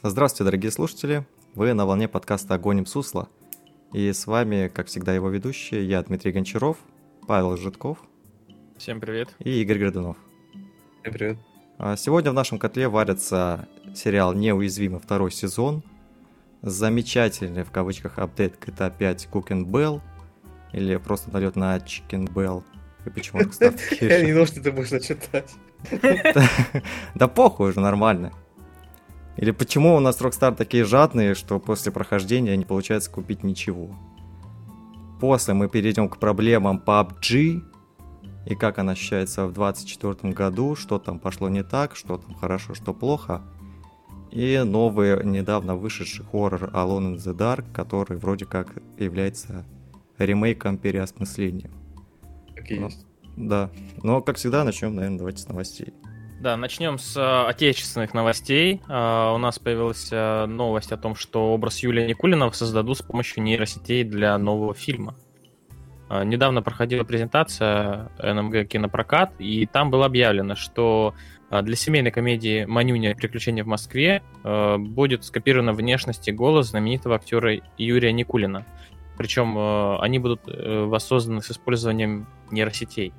Здравствуйте, дорогие слушатели! Вы на волне подкаста «Гоним сусло». И с вами, как всегда, его ведущие, я, Дмитрий Гончаров, Павел Житков. Всем привет. И Игорь Гордунов. Всем привет. Сегодня в нашем котле варится сериал «Неуязвимый» второй сезон, замечательный, в кавычках, апдейт GTA 5 Cooking Bell, или просто налет на Chicken Bell. И почему Rockstar такие Я не думал, что ты будешь начитать. Да похуй уже, нормально. Или почему у нас Rockstar такие жадные, что после прохождения не получается купить ничего. После мы перейдем к проблемам PUBG и как она ощущается в 2024 году, что там пошло не так, что там хорошо, что плохо. И новый, недавно вышедший хоррор Alone in the Dark, который вроде как является ремейком переосмысления. Так и есть. Да, но как всегда начнем, наверное, давайте с новостей. Да, начнем с отечественных новостей. У нас появилась новость о том, что образ Юлия Никулина создадут с помощью нейросетей для нового фильма. Недавно проходила презентация НМГ «Кинопрокат», и там было объявлено, что для семейной комедии «Манюня. Приключения в Москве» будет скопирована внешность и голос знаменитого актера Юрия Никулина. Причем они будут воссозданы с использованием нейросетей.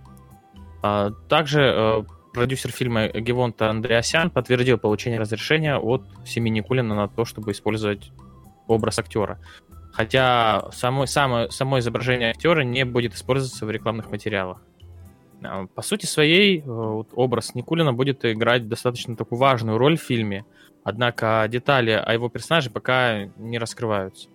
Также продюсер фильма Гевонта Андреасян подтвердил получение разрешения от семьи Никулина на то, чтобы использовать образ актера. Хотя само изображение актера не будет использоваться в рекламных материалах. По сути своей, образ Никулина будет играть достаточно такую важную роль в фильме, однако детали о его персонаже пока не раскрываются.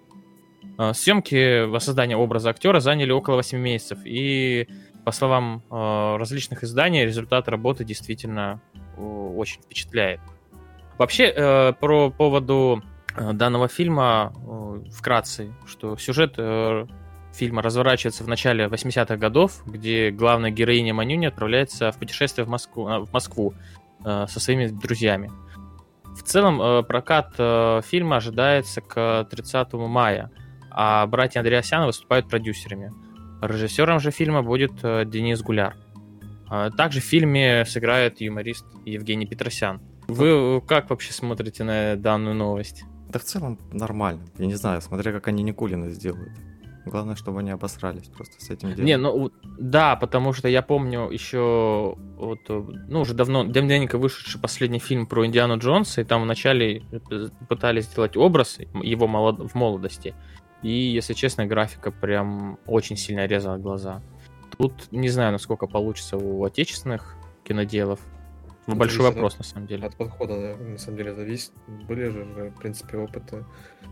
Съемки воссоздания образа актера заняли около 8 месяцев, и по словам различных изданий, результат работы действительно очень впечатляет. Вообще, по поводу данного фильма вкратце, что сюжет фильма разворачивается в начале 80-х годов, где главная героиня Манюня отправляется в путешествие в Москву со своими друзьями. В целом, прокат фильма ожидается к 30 мая, а братья Андреасяны выступают продюсерами. Режиссером же фильма будет Денис Гуляр. Также в фильме сыграет юморист Евгений Петросян. Вы как вообще смотрите на данную новость? Да в целом нормально. Я не знаю, смотря как они Никулина сделают. Главное, чтобы они обосрались просто с этим делом. Не, ну да, потому что я помню еще уже давненько вышедший последний фильм про Индиану Джонса, и там вначале пытались сделать образ его в молодости. И, если честно, графика прям очень сильно резала глаза. Тут не знаю, насколько получится у отечественных киноделов. Большой вопрос, на самом деле. От подхода, на самом деле, зависит. Были же, в принципе, опыты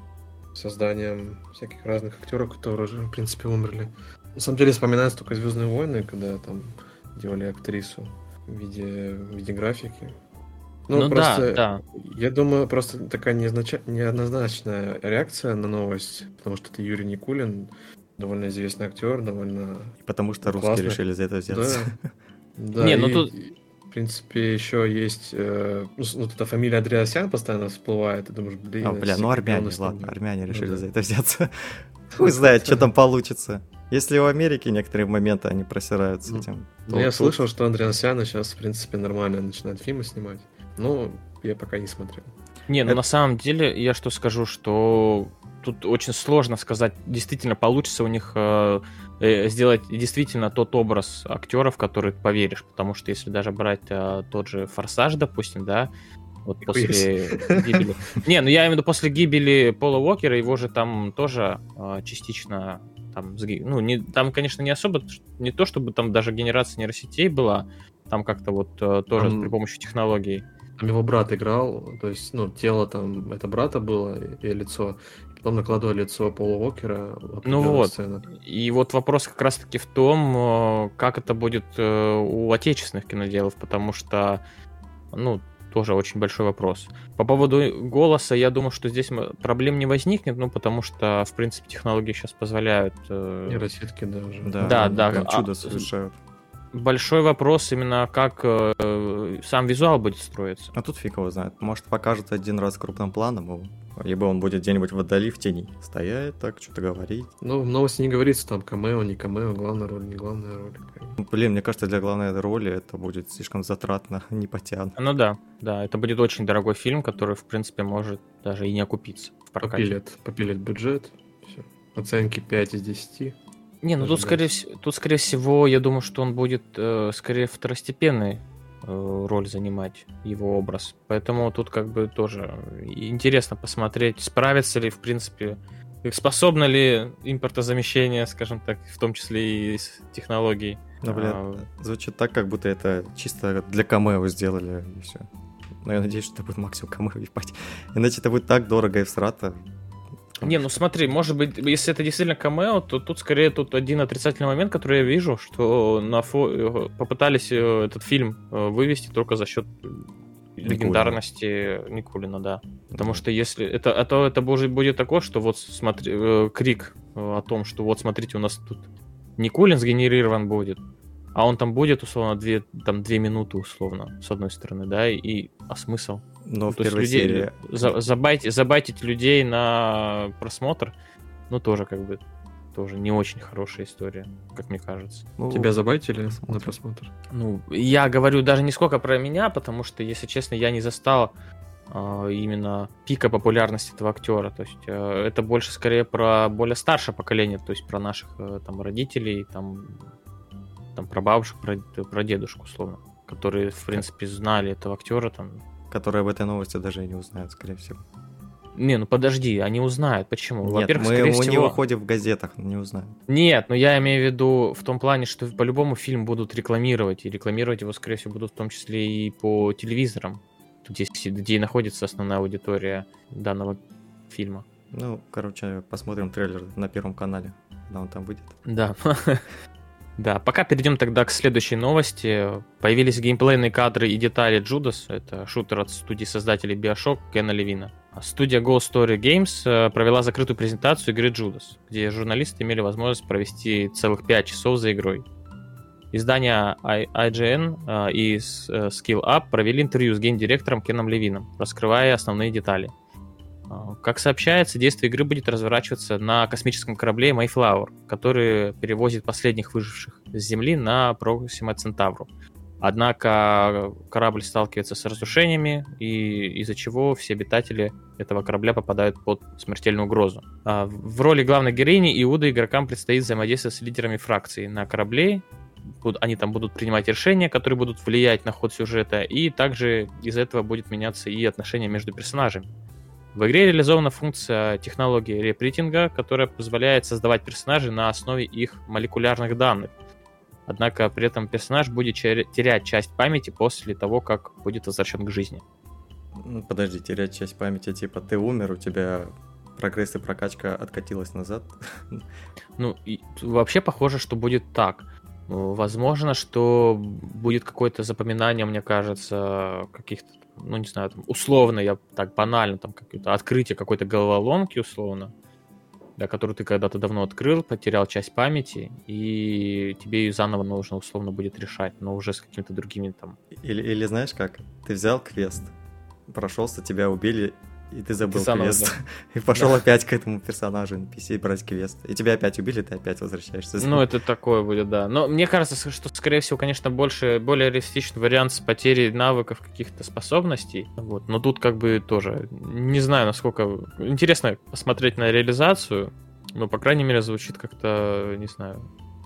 созданием всяких разных актеров, которые уже, в принципе, умерли. На самом деле, вспоминается только «Звездные войны», когда там делали актрису в виде графики. Просто, да. Я думаю, просто такая неоднозначная реакция на новость, потому что это Юрий Никулин, довольно известный актер, довольно потому что классный. Русские решили за это взяться. Да. Тут... В принципе, еще есть... эта фамилия Андреасян постоянно всплывает, ты думаешь, армяне, ладно, армяне решили за это взяться. Хуй знает, что там получится. Если в Америке некоторые моменты они просирают с этим. Я слышал, что Андреасян сейчас, в принципе, нормально начинает фильмы снимать. Но я пока не смотрел. На самом деле, я что скажу, что тут очень сложно сказать, действительно получится у них сделать действительно тот образ актера, в который ты поверишь. Потому что если даже брать тот же «Форсаж», допустим, да, вот после гибели... я имею в виду после гибели Пола Уокера, его же там тоже частично... Там, конечно, не особо, не то чтобы там даже генерация нейросетей была, там как-то тоже при помощи технологий. Там его брат играл, то есть, тело там, это брата было, и лицо. Потом накладывали лицо Пола Уокера. Сцену. И вопрос как раз-таки в том, как это будет у отечественных киноделов, потому что, тоже очень большой вопрос. По поводу голоса, я думаю, что здесь проблем не возникнет, потому что, в принципе, технологии сейчас позволяют... Нейросетки даже. Да. Чудо совершают. большой вопрос именно, как сам визуал будет строиться. А тут фиг его знает. Может, покажут один раз крупным планом его. Либо он будет где-нибудь вдали, в тени стоять, так, что-то говорить. Ну, в новости не говорится, там камео, не камео, главная роль, не главная роль. Блин, мне кажется, для главной роли это будет слишком затратно, не потянут. Ну да, это будет очень дорогой фильм, который, в принципе, может даже и не окупиться в прокате. Попилят бюджет, все. Оценки 5 из 10. Не, ну тут скорее всего, я думаю, что он будет скорее второстепенной роль занимать, его образ. Поэтому тут как бы тоже интересно посмотреть, справится ли, в принципе, способно ли импортозамещение, скажем так, в том числе и с технологией. Ну, блин, звучит так, как будто это чисто для камео сделали, и все. Но я надеюсь, что это будет максимум камео, ебать. Иначе это будет так дорого и всрато. Не, ну смотри, может быть, если это действительно камео, то тут скорее один отрицательный момент, который я вижу, что попытались этот фильм вывести только за счет легендарности Никулина, да. Потому что если это будет такое, что вот смотри, крик о том, что вот смотрите, у нас тут Никулин сгенерирован будет, а он там будет, условно, 2 минуты, условно, с одной стороны, да, а смысл? Но в первой серии... Забайтить людей на просмотр, ну, тоже как бы тоже не очень хорошая история, как мне кажется. Тебя забайтили на просмотр? Ну, я говорю даже не сколько про меня, потому что, если честно, я не застал именно пика популярности этого актера. То есть это больше скорее про более старшее поколение, то есть про наших там родителей, там про бабушек, про дедушку, условно, которые, в принципе, знали этого актера там. Которые об этой новости даже и не узнают, скорее всего. Не, ну подожди, они узнают. Почему? Нет, во-первых, мы не выходим в газетах, не узнаем. Нет, но я имею в виду в том плане, что по-любому фильм будут рекламировать, и рекламировать его, скорее всего, будут в том числе и по телевизорам, где и находится основная аудитория данного фильма. Ну, короче, посмотрим трейлер на Первом канале, когда он там выйдет. Да. Да, пока перейдем тогда к следующей новости. Появились геймплейные кадры и детали Judas. Это шутер от студии-создателей BioShock Кена Левина. Студия Ghost Story Games провела закрытую презентацию игры Judas, где журналисты имели возможность провести целых 5 часов за игрой. Издания IGN и Skill Up провели интервью с гейм-директором Кеном Левином, раскрывая основные детали. Как сообщается, действие игры будет разворачиваться на космическом корабле Mayflower, который перевозит последних выживших с Земли на Proxima Centauri. Однако корабль сталкивается с разрушениями, из-за чего все обитатели этого корабля попадают под смертельную угрозу. В роли главной героини Иуда игрокам предстоит взаимодействовать с лидерами фракций на корабле. Они там будут принимать решения, которые будут влиять на ход сюжета, и также из-за этого будет меняться и отношения между персонажами. В игре реализована функция технологии реплитинга, которая позволяет создавать персонажей на основе их молекулярных данных. Однако при этом персонаж будет терять часть памяти после того, как будет возвращен к жизни. Подожди, терять часть памяти, типа ты умер, у тебя прогресс и прокачка откатилась назад? Ну, вообще похоже, что будет так. Возможно, что будет какое-то запоминание, мне кажется, каких-то, ну, не знаю, там, условно, я так банально, там, какое-то открытие какой-то головоломки, условно, да, которую ты когда-то давно открыл, потерял часть памяти, и тебе ее заново нужно, условно, будет решать, но уже с какими-то другими там... Или знаешь как? Ты взял квест, прошелся, тебя убили, и ты забыл квест. Да. И пошел опять к этому персонажу NPC брать квест. И тебя опять убили, ты опять возвращаешься. Ну, это такое будет, да. Но мне кажется, что, скорее всего, конечно, более реалистичный вариант с потерей навыков, каких-то способностей. Вот. Но тут как бы тоже не знаю, насколько... Интересно посмотреть на реализацию, но, по крайней мере, звучит как-то, не знаю...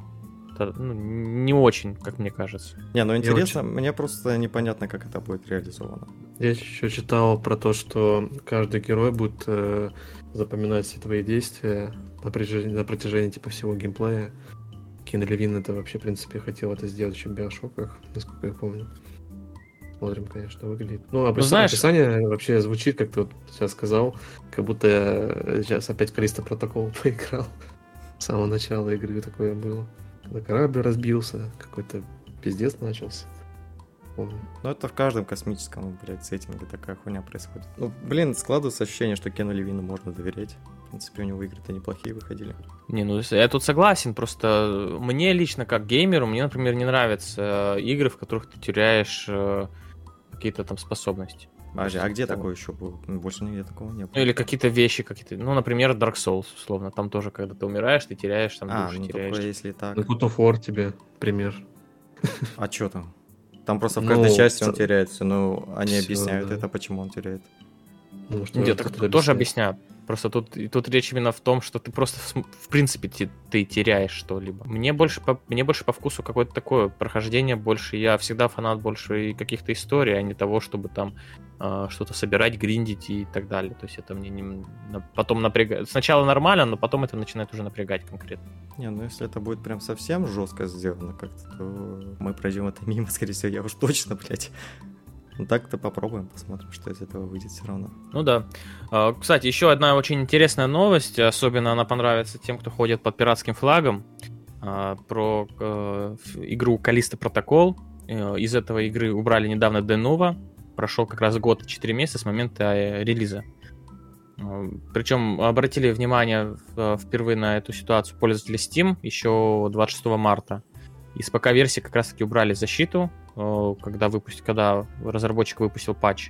не очень, как мне кажется. Не, ну интересно, мне просто непонятно, как это будет реализовано. Я еще читал про то, что каждый герой будет запоминать все твои действия на протяжении типа всего геймплея. Кен Левин это вообще, в принципе, хотел это сделать еще в Биошоках, насколько я помню. Смотрим, конечно, выглядит. Ну, описание вообще звучит, как ты вот сейчас сказал, как будто я сейчас опять Калиста Протокол поиграл. С самого начала игры такое было. Когда корабль разбился, какой-то пиздец начался. Помню. Ну, это в каждом космическом, блядь, сеттинге такая хуйня происходит. Ну, блин, складывается ощущение, что Кену Левину можно доверять. принципе, у него игры-то неплохие выходили. Не, ну я тут согласен, просто мне лично как геймеру, мне, например, не нравятся игры, в которых ты теряешь какие-то там способности. А где такое еще было? Больше нигде такого не было. Ну, или какие-то вещи, ну, например, Dark Souls, условно. Там тоже, когда ты умираешь, ты теряешь там души, ну теряешь. такое, если так. Ну, God of War тебе пример. А что там? Там просто в каждой части он теряется, но они объясняют это, почему он теряет. Ну, Нет, так тут тоже объясняют. Просто тут речь именно в том, что ты просто, в принципе, ты теряешь что-либо. Мне больше по вкусу какое-то такое прохождение больше. Я всегда фанат больше каких-то историй, а не того, чтобы там что-то собирать, гриндить и так далее. То есть это мне потом напрягает. Сначала нормально, но потом это начинает уже напрягать конкретно. Не, ну если это будет прям совсем жестко сделано как-то, то мы пройдем это мимо, скорее всего, я уж точно, блядь. Ну так-то попробуем, посмотрим, что из этого выйдет все равно. Ну да. Кстати, еще одна очень интересная новость, особенно она понравится тем, кто ходит под пиратским флагом, про игру Callisto Protocol. Из этой игры убрали недавно Denuvo, прошел как раз год и 4 месяца с момента релиза. Причем обратили внимание впервые на эту ситуацию пользователи Steam еще 26 марта. Из ПК-версии как раз-таки убрали защиту, когда разработчик выпустил патч.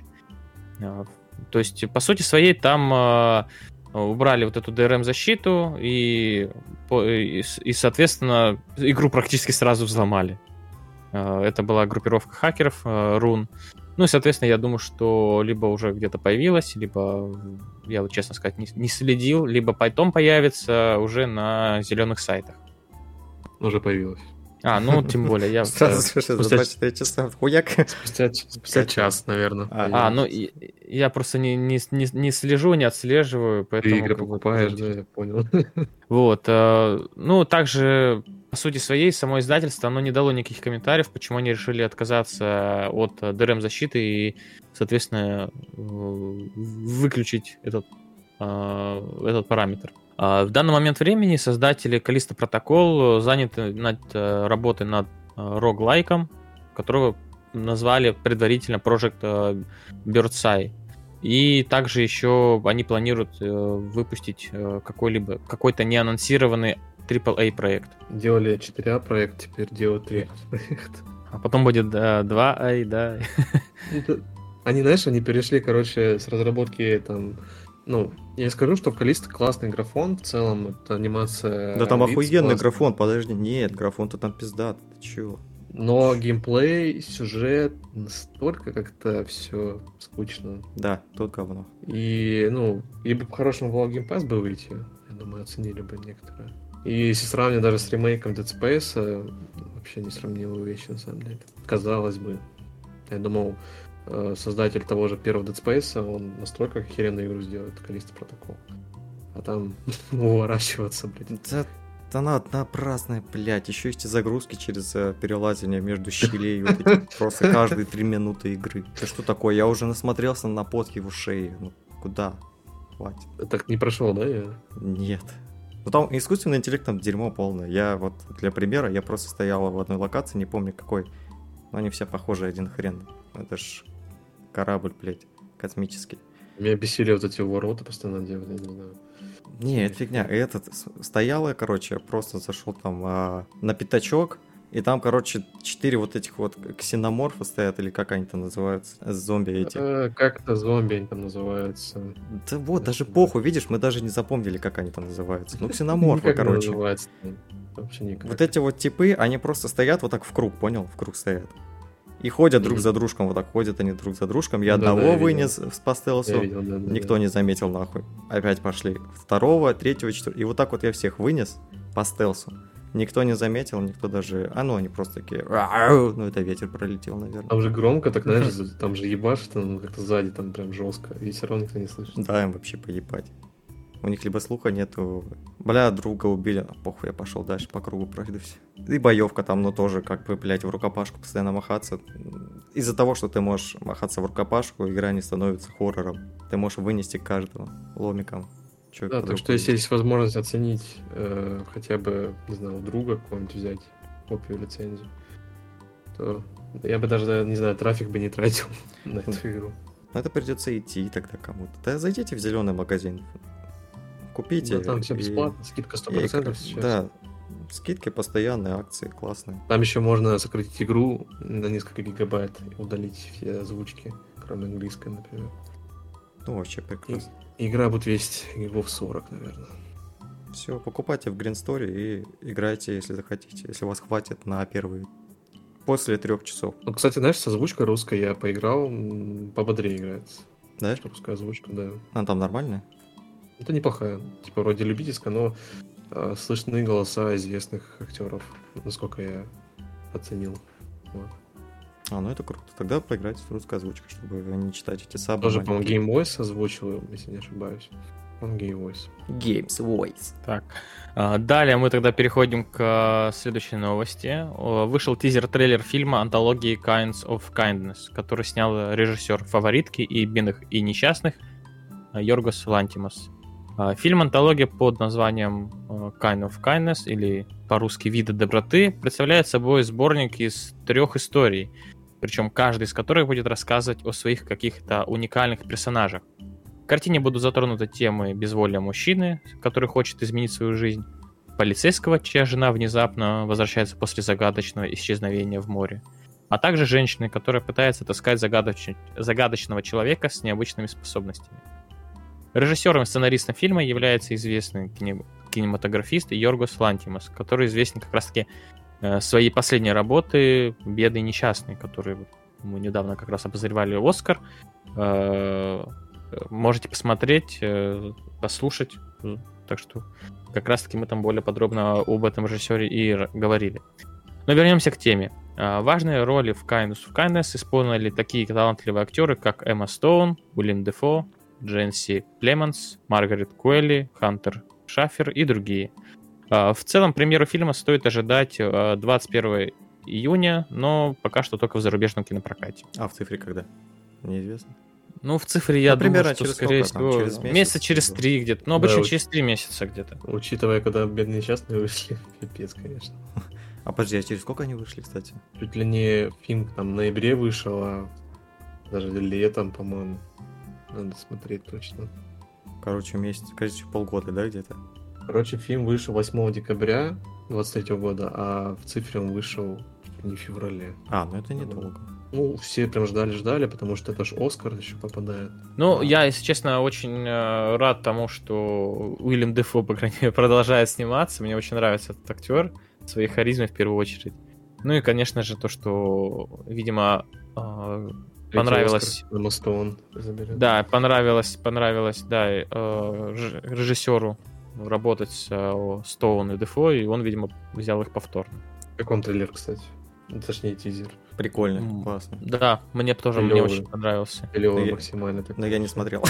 То есть, по сути своей, там убрали вот эту DRM-защиту и, соответственно, игру практически сразу взломали. Это была группировка хакеров, Rune. Ну и, соответственно, я думаю, что либо уже где-то появилась, либо, я вот честно сказать, не следил, либо потом появится уже на зеленых сайтах. Уже появилась. Ну, тем более, я... Сразу за 24 часа хуяк. Спустя час, наверное. Ну, я просто не слежу, не отслеживаю, поэтому... Ты игры покупаешь, да, я понял. Вот. Ну, также, по сути своей, само издательство, оно не дало никаких комментариев, почему они решили отказаться от DRM-защиты и, соответственно, выключить этот параметр. В данный момент времени создатели Callisto Protocol заняты работой над роглайком, которого назвали предварительно Project Birdseye. И также еще они планируют выпустить какой-то неанонсированный AAA проект. Делали 4А проект, теперь делают 3А проект. А потом будет 2А, да. Они, знаешь, перешли, с разработки там... Ну, я скажу, что в Callisto классный графон, в целом, это анимация... Да там охуенный графон, подожди, нет, графон-то там пиздат, ты чё? Но геймплей, сюжет, настолько как-то все скучно. Да, тут говно. И, либо по-хорошему в Game Pass бы выйти, я думаю, оценили бы некоторые. И если сравнивать даже с ремейком Dead Space, вообще несравнимые вещи, на самом деле. Казалось бы. Я думал, создатель того же первого Dead Space, он настолько охеренную игру сделает, Callisto Protocol. А там уворачиваться, блядь. Она однообразная, блядь. Еще эти загрузки через перелазение между щелей. Вот эти, просто каждые 3 минуты игры. Это что такое? Я уже насмотрелся на потки в шее. Ну, куда? Хватит. Так не прошел, да? Нет. Ну там искусственный интеллект, там дерьмо полное. Я вот, для примера, я просто стоял в одной локации, не помню какой. Но они все похожи один хрен. Это ж корабль, блядь, космический. Меня бесили вот эти ворота постоянно делали, я не знаю. Не, это фигня. Этот стоял я, короче, просто зашел там на пятачок, и там, короче, 4 вот этих вот ксеноморфа стоят, или как они там называются, зомби эти. Как-то зомби они там называются. Да вот, даже похуй, видишь, мы даже не запомнили, как они там называются. Ну, ксеноморфы, короче. Вообще никак. Вот эти вот типы, они просто стоят вот так в круг, понял? В круг стоят. И ходят друг за дружком, вот так ходят они друг за дружком. Я одного вынес по стелсу, никто не заметил нахуй. Опять пошли. Второго, третьего, четвертого. И вот так вот я всех вынес по стелсу. Никто не заметил, никто даже... они просто такие... Ну, это ветер пролетел, наверное. Там же громко, так, знаешь, там же ебашит, как-то сзади там прям жестко. И все равно никто не слышит. Да, им вообще поебать. У них либо слуха нету. Бля, друга убили. Похуй, я пошел дальше по кругу пройдусь. И боевка там, тоже как бы, блядь, в рукопашку постоянно махаться. Из-за того, что ты можешь махаться в рукопашку, игра не становится хоррором. Ты можешь вынести каждого ломиком. Да, так что если есть возможность оценить хотя бы, не знаю, друга какого-нибудь взять, копию, лицензию, то я бы даже, не знаю, трафик бы не тратил на эту игру. Это придется идти тогда кому-то. Да зайдите в зеленый магазин. Купите. Да, там все и- бесплатно, скидка и 100% сейчас. Да, скидки постоянные, акции классные. Там еще можно сократить игру на несколько гигабайт и удалить все озвучки, кроме английской, например. Ну, вообще прекрасно. Игра будет весить гигов 40, наверное. Все, покупайте в Green Store и играйте, если захотите, если у вас хватит на первые после 3 часов. Ну, кстати, знаешь, с озвучкой русской я поиграл, пободрее играется. Да? Русская озвучка, да. Она там нормальная? Это неплохая. Типа, вроде любительская, но слышны голоса известных актеров, насколько я оценил. Вот. Ну это круто. Тогда поиграйте с русской озвучкой, чтобы не читать эти сабы. Тоже, по-моему, Game Voice озвучил, если не ошибаюсь. Он Game Voice. Games Voice. Так. Далее мы тогда переходим к следующей новости. Вышел тизер-трейлер фильма антологии Kinds of Kindness, который снял режиссер «Фаворитки» и «Бедных и несчастных» Йоргос Лантимос. Фильм-антология под названием Kind of Kindness, или по-русски «Виды доброты», представляет собой сборник из 3 историй, причем каждый из которых будет рассказывать о своих каких-то уникальных персонажах. В картине будут затронуты темы безволия мужчины, который хочет изменить свою жизнь, полицейского, чья жена внезапно возвращается после загадочного исчезновения в море, а также женщины, которая пытается отыскать загадочного человека с необычными способностями. Режиссером и сценаристом фильма является известный кинематографист Йоргос Лантимос, который известен как раз-таки своей последней работы «Бедный и несчастный», который мы недавно как раз обозревали «Оскар». Можете посмотреть, послушать. Так что как раз-таки мы там более подробно об этом режиссере и говорили. Но вернемся к теме. Важные роли в Kind of Kindness исполнили такие талантливые актеры, как Эмма Стоун, Уильям Дефо, Дженси Племонс, Маргарет Куэлли, Хантер Шаффер и другие. В целом, премьеру фильма стоит ожидать 21 июня, но пока что только в зарубежном кинопрокате. А в цифре когда? Неизвестно. Ну, в цифре я примерно думаю, что, через скорее сколько там? всего, Через месяц? месяца через 3 где-то. Ну, обычно Да, через 3 месяца где-то. Учитывая, когда бедные несчастные вышли, пипец, конечно. А подожди, а через сколько они вышли, кстати? Чуть ли не фильм там в ноябре вышел, а даже летом, по-моему. Надо смотреть точно. Короче, месяц, короче, полгода, да, где-то? Короче, фильм вышел 8 декабря 23 года, а в цифре он вышел не в феврале. Ну это недолго. Ну, все прям ждали, потому что это ж Оскар еще попадает. Ну, я, если честно, очень рад тому, что Уильям Дефо, по крайней мере, продолжает сниматься. Мне очень нравится этот актер, своей харизмой в первую очередь. Ну и, конечно же, то, что, видимо, понравилось... Эмма Стоун заберет. Да, понравилось, да, режиссеру работать с Стоун и Дефо, и он, видимо, взял их повторно. Как вам трейлер, кстати? Точнее, тизер. Прикольно, классно. Да, мне тоже мне Клёвый. очень понравился. Клёвый Я- максимально. Но я не смотрел.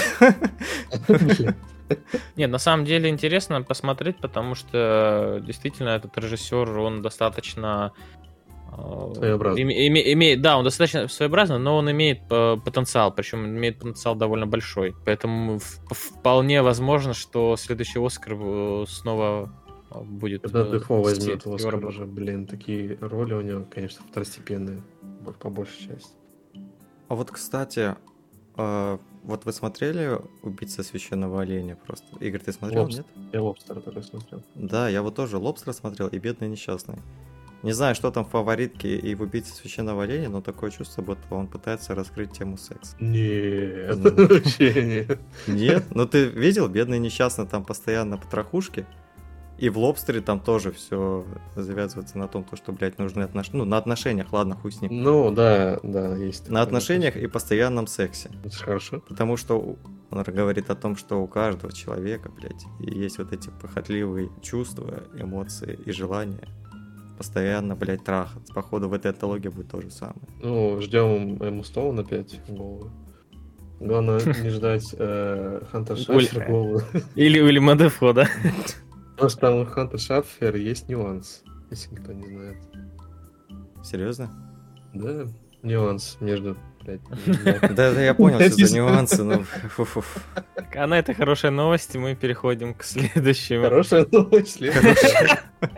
Нет, на самом деле интересно посмотреть, потому что действительно этот режиссер, он достаточно... Своеобразный. Да, он достаточно своеобразный, но он имеет потенциал, причем имеет потенциал довольно большой. Поэтому вполне возможно, что следующий Оскар снова будет... Когда Дефо возьмет его Оскар работу. уже, блин, такие роли у него, конечно, второстепенные, по большей части. А вот, кстати, вот вы смотрели «Убийца священного оленя» просто? Игорь, ты смотрел, Лобстер. нет? Я Лобстера только смотрел. Да, я вот тоже «Лобстера» смотрел и «Бедный и несчастный». Не знаю, что там в «Фаворитке» и в «Убийце священного оленя», но такое чувство, будто он пытается раскрыть тему секса. Нет, Ну. вообще нет. Нет? Ну ты видел, «Бедный и несчастный» там постоянно потрохушки, и в «Лобстере» там тоже все завязывается на том, что, блядь, нужны отношения. Ну, на отношениях, ладно, хуй с ним. Ну, да, есть. На отношениях и постоянном сексе. Это ж хорошо. Потому что он говорит о том, что у каждого человека, блядь, есть вот эти похотливые чувства, эмоции и желания постоянно, блядь, трахаться. Походу, в этой антологии будет то же самое. Ну, ждем Эмму Стоун опять в голову. Главное не ждать Хантер Шаффер в голову. Или Уильяма Дефо, да? Потому что там у Хантер Шаффер есть нюанс, если никто не знает. Серьезно? Да, нюанс между, блядь, Да, я понял, что за нюансы, но... А на этой хорошей новости мы переходим к следующему. Хорошая новость, следующая.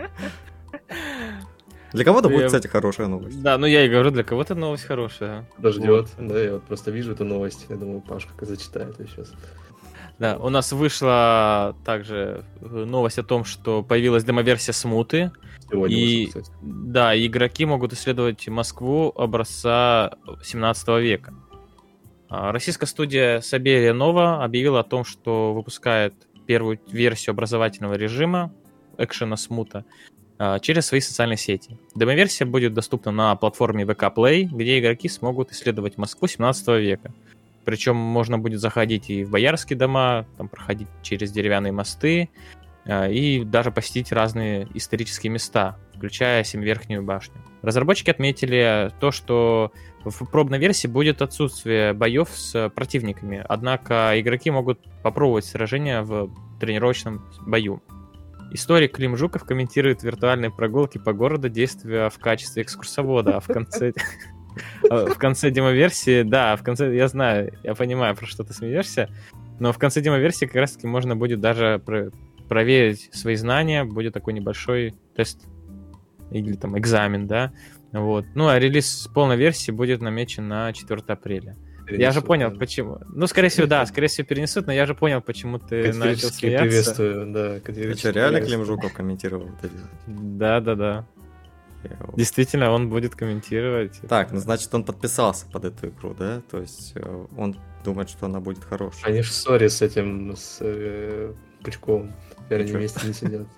Для кого-то будет, кстати, хорошая новость. Да, ну я и говорю, для кого-то новость хорошая. Подождет. Да, я вот просто вижу эту новость. Я думаю, Пашка зачитает ее сейчас. Да, у нас вышла также новость о том, что появилась демоверсия Смуты. Сегодня И вышел, кстати. да, игроки могут исследовать Москву образца 17 века. Российская студия Saberia Nova объявила о том, что выпускает первую версию образовательного режима экшена Смута через свои социальные сети. Демоверсия будет доступна на платформе VK Play, где игроки смогут исследовать Москву 17 века. Причем можно будет заходить и в боярские дома, там проходить через деревянные мосты и даже посетить разные исторические места, включая Семиверхнюю башню. Разработчики отметили то, что в пробной версии будет отсутствие боев с противниками, однако игроки могут попробовать сражения в тренировочном бою. Историк Клим Жуков комментирует виртуальные прогулки по городу, действуя в качестве экскурсовода, а в конце демоверсии, да, в конце, я знаю, я понимаю, про что ты смеешься, но в конце демоверсии как раз-таки можно будет даже проверить свои знания, будет такой небольшой тест или там экзамен, да, вот. Ну, а релиз полной версии будет намечен на 4 апреля. Я же понял, почему. Ну, скорее всего, да, скорее всего перенесут, но я же понял, почему ты начал смеяться. Приветствую, да. Ты что, реально Клим Жуков комментировал это? Да. Действительно, он будет комментировать. Так, ну значит, он подписался под эту игру, да? То есть он думает, что она будет хорошей. Они же в ссоре с этим, с Пучковым. Теперь они вместе не сидят.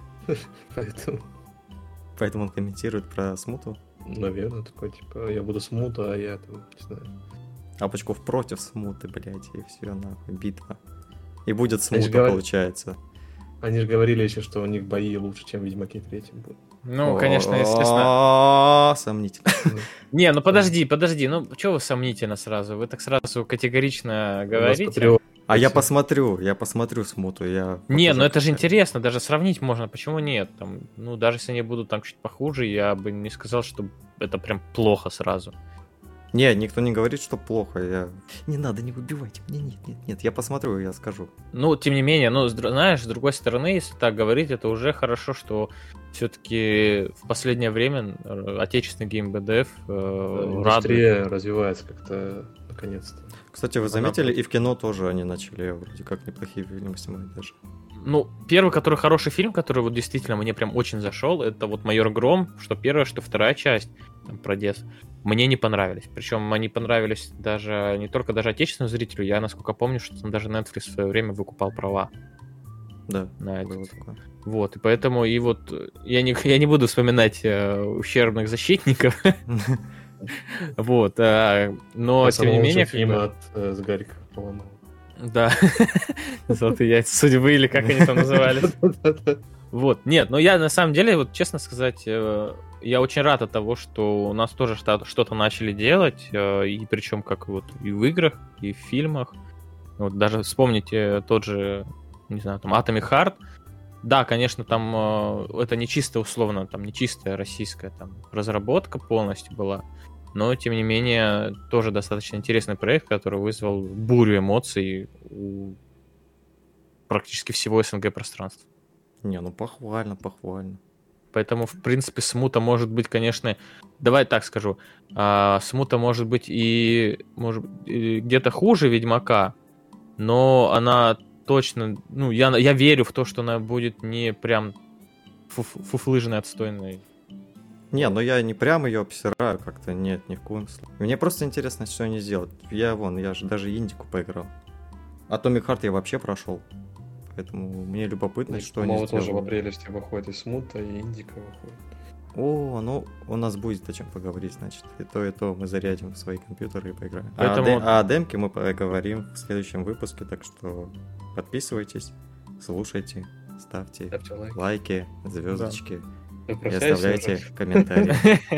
Поэтому он комментирует про Смуту? Наверное, такой, типа, я буду Смута, а я там, не знаю. А Пучков против Смуты, блядь, и все, нахуй, битва. И будет Смута, получается. Они же говорили еще, что у них бои лучше, чем в Ведьмаке 3 будут. Ну, конечно, естественно. Сомнительно. Не, ну подожди, ну что вы сомнительно сразу? Вы так сразу категорично говорите. А я посмотрю Смуту. Не, ну это же интересно, даже сравнить можно, почему нет? Там, ну, даже если они будут там чуть похуже, я бы не сказал, что это прям плохо сразу. Не, никто не говорит, что плохо. Не надо, не выбивайте меня. Нет, я посмотрю, я скажу. Ну, тем не менее, ну, знаешь, с другой стороны, если так говорить, это уже хорошо, что все-таки в последнее время отечественный геймбэдэв индустрия развивается как-то наконец-то. Кстати, вы заметили, и в кино тоже они начали вроде как неплохие фильмы снимать даже. Ну, первый, который хороший фильм, который вот действительно мне прям очень зашел, это вот «Майор Гром», что первая, что вторая часть, там, про Дес, мне не понравились. Причем они понравились даже не только даже отечественному зрителю, я, насколько помню, что там даже Netflix в свое время выкупал права. Да, на было такое. Вот, и поэтому, и вот, я не буду вспоминать ущербных защитников, вот, но, тем не менее... Фильм с Гарика Поломова. Да, «Золотые яйца судьбы» или как они там назывались. Вот, нет, но я на самом деле, вот честно сказать, я очень рад от того, что у нас тоже что-то начали делать, и причем как вот и в играх, и в фильмах. Вот даже вспомните тот же, не знаю, там Atomic Heart. Да, конечно, там это не чисто условно, там не чистая российская там разработка полностью была, но, тем не менее, тоже достаточно интересный проект, который вызвал бурю эмоций у практически всего СНГ пространства. Не, ну похвально. Поэтому, в принципе, Смута может быть, конечно... Давай так скажу. Смута может быть и где-то хуже Ведьмака, но она точно... Ну, я верю в то, что она будет не прям фуфлыжной, отстойной. Не, ну я не прям ее обсираю как-то, нет, ни в коем случае. Мне просто интересно, что они сделают. Я же даже индику поиграл. Atomic Heart я вообще прошел. Поэтому мне любопытно, что они сделают. Тоже в апреле все выходит и Смута, и индика выходит. О, ну у нас будет о чем поговорить, значит. И то мы зарядим в свои компьютеры и поиграем. Поэтому... А о демке мы поговорим в следующем выпуске, так что подписывайтесь, слушайте, ставьте лайки, звездочки. Да. И оставляйте комментарии.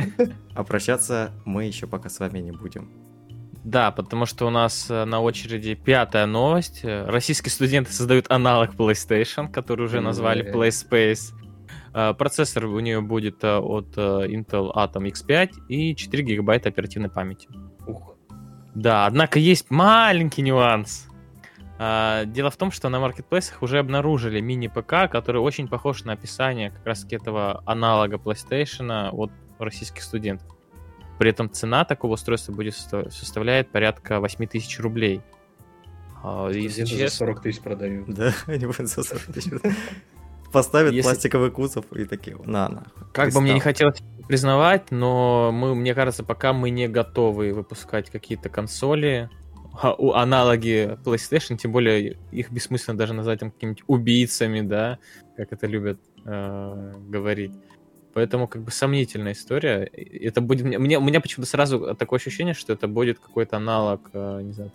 А прощаться мы еще пока с вами не будем. Да, потому что у нас на очереди 5-я новость. Российские студенты создают аналог PlayStation, который уже назвали PlaySpace. Процессор у нее будет от Intel Atom X5 и 4 гигабайта оперативной памяти. Ух. Да, однако есть маленький нюанс. Дело в том, что на маркетплейсах уже обнаружили мини-ПК, который очень похож на описание как раз-таки этого аналога PlayStation от российских студентов. При этом цена такого устройства будет составляет порядка 8000 рублей. Если За честно, 40 тысяч продают. Да, они будут за 40 тысяч. Поставят Если- пластиковый кузов и такие, на. как бы мне не пристав. хотелось признавать, но мне кажется, пока мы не готовы выпускать какие-то консоли, аналоги PlayStation, тем более их бессмысленно даже назвать там какими-нибудь убийцами, да, как это любят говорить. Поэтому как бы сомнительная история. Это будет... У меня почему-то сразу такое ощущение, что это будет какой-то аналог, не знаю,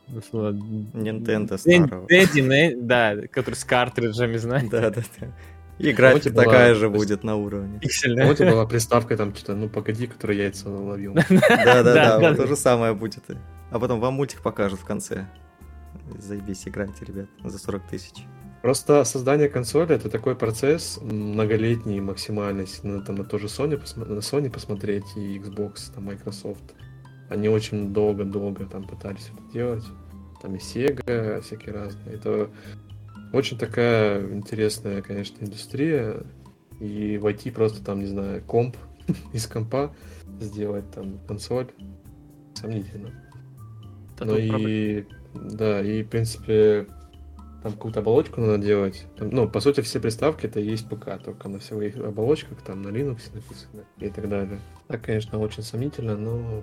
Nintendo старого. да, который с картриджами, знаешь. Да. И графика была- такая же будет на уровне. Пиксельная. Вот была приставка там что-то, ну погоди, которая яйца ловил. Да, да. вот то же самое будет. А потом вам мультик покажут в конце. Заебись, играйте, ребят, за 40 тысяч. Просто создание консоли это такой процесс многолетний максимально, если на то же Sony, на Sony посмотреть и Xbox, там Microsoft. Они очень долго там пытались это делать. Там и Sega, всякие разные. Это очень такая интересная, конечно, индустрия. И войти просто там, не знаю, комп из компа сделать там консоль сомнительно. Ну и да, и в принципе там какую-то оболочку надо делать. Там, ну, по сути, все приставки это и есть ПК, только на всех оболочках, там на Linux написано и так далее. Так, конечно, очень сомнительно, но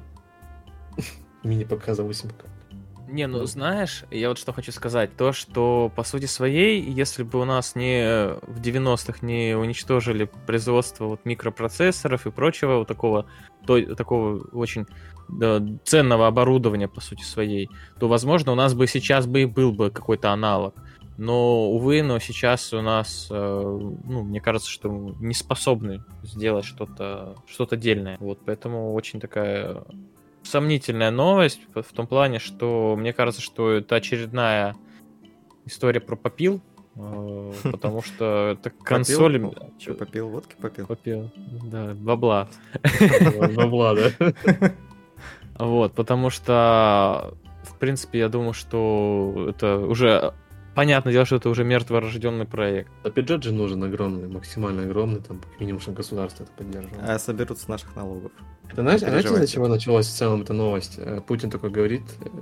мини-ПК за 8К. Не, ну знаешь, я вот что хочу сказать. То, что по сути своей, если бы у нас в 90-х не уничтожили производство вот микропроцессоров и прочего вот такого очень ценного оборудования по сути своей, то, возможно, у нас бы сейчас был бы какой-то аналог. Но, увы, сейчас у нас, мне кажется, что мы не способны сделать что-то дельное. Вот, поэтому очень такая сомнительная новость в том плане, что мне кажется, что это очередная история про попил, потому что это консоль... Че, попил? Водки попил? Попил, да, бабла. Бабла, да? Вот, потому что, в принципе, я думаю, что это уже... Понятное дело, что это уже мертворожденный проект. А бюджет же нужен огромный, максимально огромный, там, как минимум, чтобы государство это поддерживало. А соберут с наших налогов. Это знаете, из-за чего началась в целом эта новость? Путин такой говорит,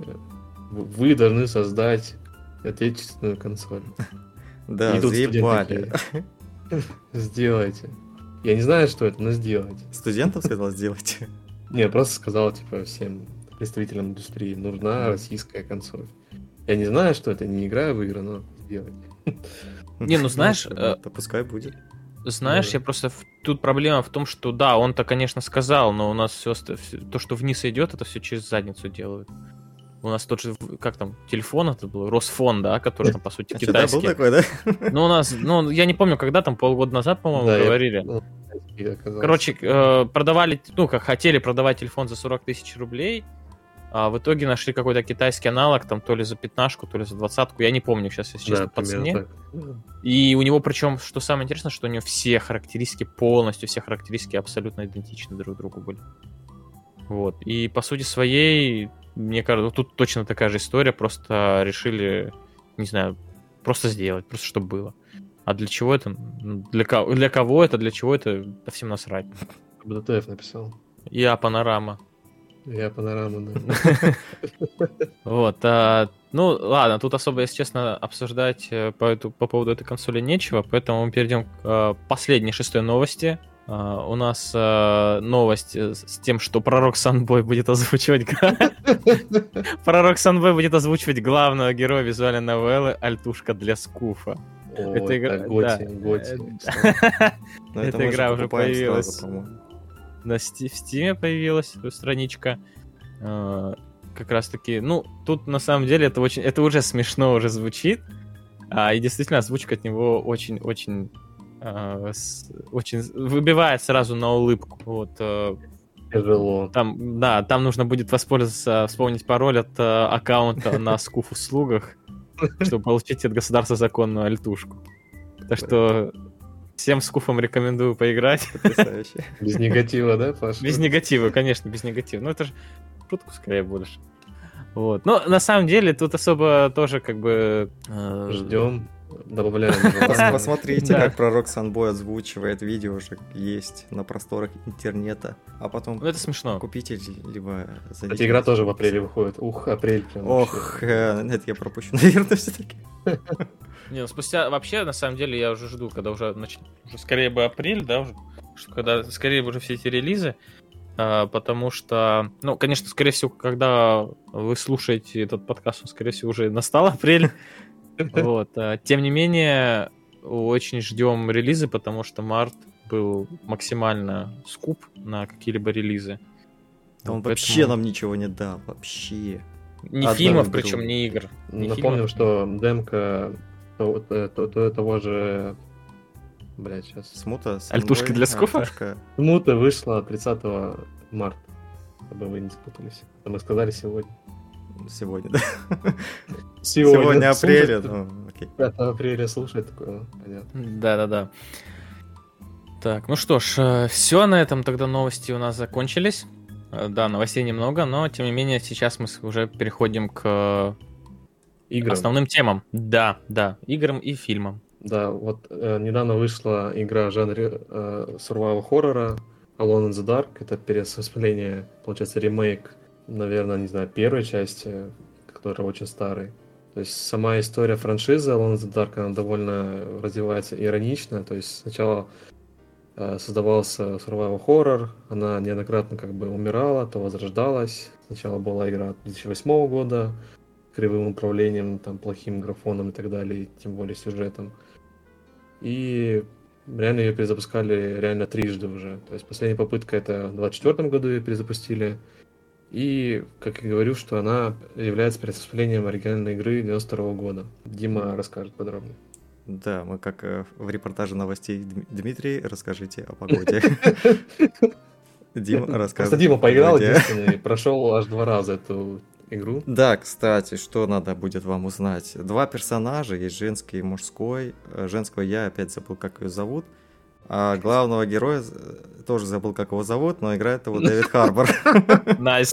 вы должны создать отечественную консоль. Да, заебали. Сделайте. Я не знаю, что это, но сделайте. Студентов сказал сделать? Не, просто сказал, типа, всем представителям индустрии, нужна российская консоль. Я не знаю, что это, не играю в игры, но сделайте. Не, ну знаешь... Да пускай будет. Знаешь, я просто... Тут проблема в том, что да, он-то, конечно, сказал, но у нас все то, что вниз идет, это все через задницу делают. У нас тот же, как там, телефон это был, Росфон, да, который там, по сути, китайский. Был такой, да? Ну, у нас, я не помню, когда там, полгода назад, по-моему, говорили. Короче, продавали, хотели продавать телефон за 40 тысяч рублей, а в итоге нашли какой-то китайский аналог, там, то ли за 15-ку, то ли за 20-ку, я не помню сейчас, если честно, по цене. Так. И у него, причем, что самое интересное, что у него все характеристики абсолютно идентичны друг другу были. Вот. И по сути своей, мне кажется, тут точно такая же история, просто решили, не знаю, просто сделать, просто чтобы было. А для чего это? Для кого это? Для чего это? Да всем насрать. БДТФ написал. Я панорама. Я панорама, да. Вот. Ну, ладно, тут особо, если честно, обсуждать по поводу этой консоли нечего, поэтому мы перейдем к последней, 6-й новости. У нас новость с тем, что Пророк Санбой будет озвучивать... Пророк Санбой будет озвучивать главного героя визуальной новеллы «Альтушка для скуфа». Эта игра... Эта игра уже появилась. В Steam появилась страничка. Как раз таки, тут на самом деле это уже смешно уже звучит. И действительно озвучка от него очень выбивает сразу на улыбку. Вот. Тяжело. Там нужно будет вспомнить пароль от аккаунта на скуф-услугах, чтобы получить от государства законную альтушку. Так что всем скуфам рекомендую поиграть. Потрясающе. Без негатива, да, Паша? Без негатива, конечно, без негатива. Ну, это же шутку скорее будешь. Вот. Но на самом деле тут особо тоже как бы... Ждем. добавляем желание. Посмотрите, Да. как пророк Санбой озвучивает видео, уже есть на просторах интернета. А потом Ну, это смешно. купите, либо зайдите. Эта игра тоже в апреле выходит. Ух, апрель прям Ох, вообще. это я пропущу, наверное, все-таки. Не, ну спустя вообще, на самом деле, я уже жду, когда уже скорее бы апрель, да, уже, что когда скорее бы уже все эти релизы, потому что, ну, конечно, скорее всего, когда вы слушаете этот подкаст, скорее всего, уже настал апрель. Вот. Тем не менее, очень ждем релизы, потому что март был максимально скуп на какие-либо релизы. Он Вот вообще поэтому нам ничего не дал, вообще. ни одного фильмов, друга. причем ни игр. Ни Напомню, фильмов. что демка того же... Блять, сейчас. Смута, Альтушка Санбой, для скуфа? Альтушка. Смута вышла 30 марта, чтобы вы не спутались. Это мы сказали сегодня. Сегодня, да? Сегодня апреля, слушать, ну, окей. 5 апреля слушать такое, понятно. Да-да-да. Так, ну что ж, все на этом тогда новости у нас закончились. Да, новостей немного, но тем не менее сейчас мы уже переходим к Играм. основным темам. Да, играм и фильмам. Да, вот недавно вышла игра в жанре survival хоррора Alone in the Dark. Это переосмысление, получается, ремейк, наверное, не знаю, первой части, которая очень старый. То есть сама история франшизы Alone in the Dark, она довольно развивается иронично. То есть сначала создавался survival хоррор, она неоднократно как бы умирала, то возрождалась. Сначала была игра 2008 года, кривым управлением, там, плохим графоном и так далее, и тем более сюжетом. И реально ее перезапускали реально трижды уже. То есть последняя попытка это в 2024 году ее перезапустили. И, как я говорю, что она является переосмыслением оригинальной игры 92 года. Дима расскажет подробнее. Да, мы как в репортаже новостей Дмитрий, расскажите о погоде. Дима расскажет. Просто Дима поиграл погоде. единственный, прошел аж 2 раза эту игру. Да, кстати, что надо будет вам узнать. 2 персонажа, есть женский и мужской. Женского я опять забыл, как ее зовут. А главного героя тоже забыл, как его зовут, но играет его Дэвид Харбор. Найс.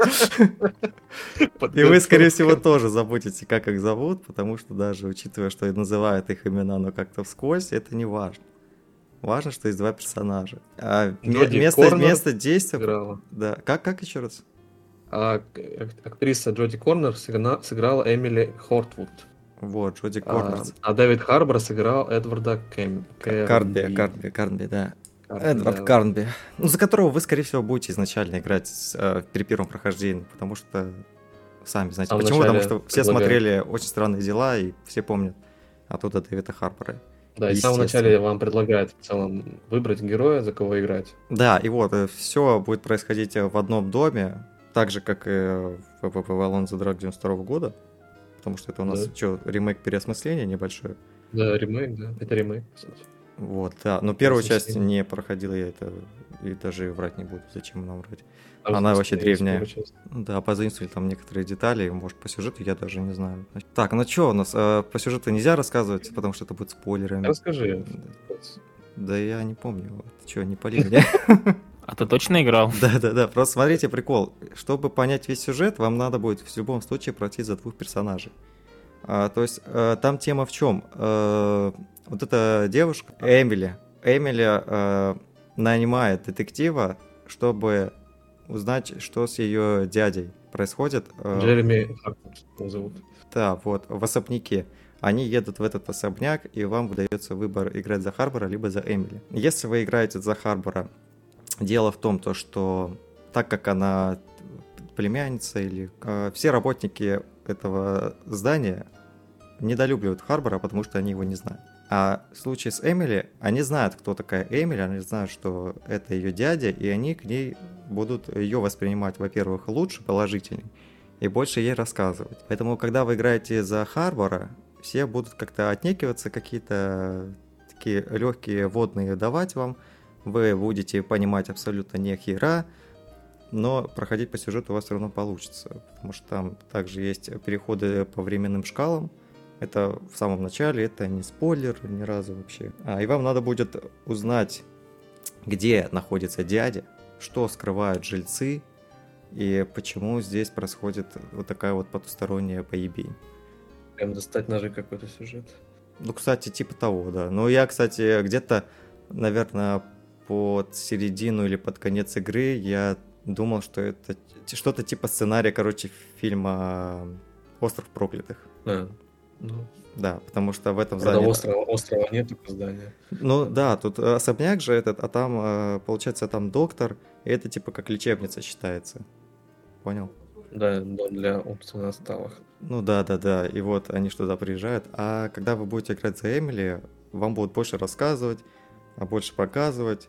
И вы, скорее всего, тоже забудете, как их зовут, потому что даже учитывая, что и называют их имена, но как-то вскользь, это не важно. Важно, что есть 2 персонажа. А Джоди Корнер место действия... Играла. Да. Как еще раз? А актриса Джоди Корнер сыграла Эмили Хортвуд. Вот, Джоди Корнер. А Дэвид Харбор сыграл Эдварда Карнби, да. Эдвард да. Карнби. Ну, за которого вы, скорее всего, будете изначально играть при первом прохождении, потому что сами знаете А почему, потому вначале что все предлагают. смотрели «Очень странные дела», и все помнят оттуда Дэвида Харбора. Да, и в самом Естественно. начале вам предлагают в целом выбрать героя, за кого играть. Да, и вот, все будет происходить в одном доме, так же, как и в Alone in the Dark 92 года, потому что это у нас Да. ремейк переосмысления небольшое. Да, ремейк, да. Это ремейк, кстати. Вот, да, но первую часть Переосмысление. не проходила я это, и даже врать не буду, зачем нам врать. Там Она есть вообще древняя. первая часть. Да, позаимствовали там некоторые детали, может, по сюжету я даже не знаю. Так, ну что у нас, по сюжету нельзя рассказывать, потому что это будет спойлерами. Расскажи. Да я не помню, ты что, не пали меня? А ты точно играл? Да-да-да, просто смотрите прикол. Чтобы понять весь сюжет, вам надо будет в любом случае пройти за 2 персонажей. То есть там тема в чем? Вот эта девушка, Эмили нанимает детектива, чтобы узнать, что с ее дядей происходит. Джереми Харкнет его зовут. Да, вот, в особняке. Они едут в этот особняк, и вам выдается выбор играть за Харбора, либо за Эмили. Если вы играете за Харбора, дело в том, то, что так как она племянница, или все работники этого здания недолюбливают Харбора, потому что они его не знают. А в случае с Эмили, они знают, кто такая Эмили, они знают, что это ее дядя, и они к ней будут ее воспринимать, во-первых, лучше, положительнее, и больше ей рассказывать. Поэтому, когда вы играете за Харбора, все будут как-то отнекиваться, какие-то такие легкие водные давать вам, вы будете понимать абсолютно ни хера, но проходить по сюжету у вас все равно получится, потому что там также есть переходы по временным шкалам. Это в самом начале, это не спойлер ни разу вообще. И вам надо будет узнать, где находится дядя, что скрывают жильцы, и почему здесь происходит вот такая вот потусторонняя поебень. Прям достать ножи какой-то сюжет. Ну, кстати, типа того, да. Но я, кстати, где-то, наверное, под середину или под конец игры я думал, что это что-то типа сценария, короче, фильма «Остров проклятых». Ну, Да, потому что в этом правда, здании... острова нет, только здания. Ну да, тут особняк же этот, а там, получается, там доктор, и это типа как лечебница считается. Понял? Да, дом для умственно отсталых. Ну да, и вот они что туда приезжают. А когда вы будете играть за Эмили, вам будут больше рассказывать, больше показывать.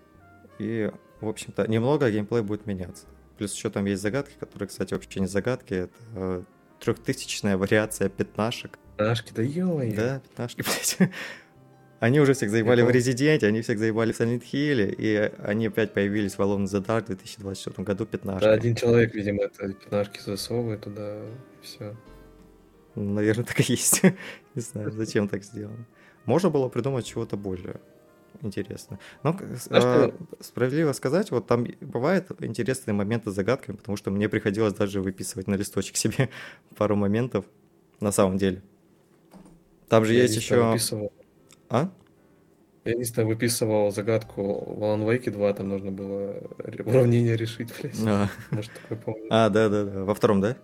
И, в общем-то, немного геймплей будет меняться. Плюс еще там есть загадки, которые, кстати, вообще не загадки. Это 3000-я вариация пятнашек. Пятнашки, да ё-моё. Да, пятнашки, блядь. Они уже всех заебали в Резиденте, они всех заебали в Silent Hill, и они опять появились в Alone in the Dark в 2024 году пятнашки. Да, один человек, видимо, это пятнашки засовывает туда, все. Наверное, так и есть. Не знаю, зачем так сделано. Можно было придумать чего-то более интересное. Но, справедливо сказать, вот там бывают интересные моменты с загадками, потому что мне приходилось даже выписывать на листочек себе пару моментов, на самом деле. Там же есть еще... А? Я единственное выписывал загадку в Alan Wake 2, там нужно было уравнение решить, блядь. Может, такое помню. Да. Во втором, да?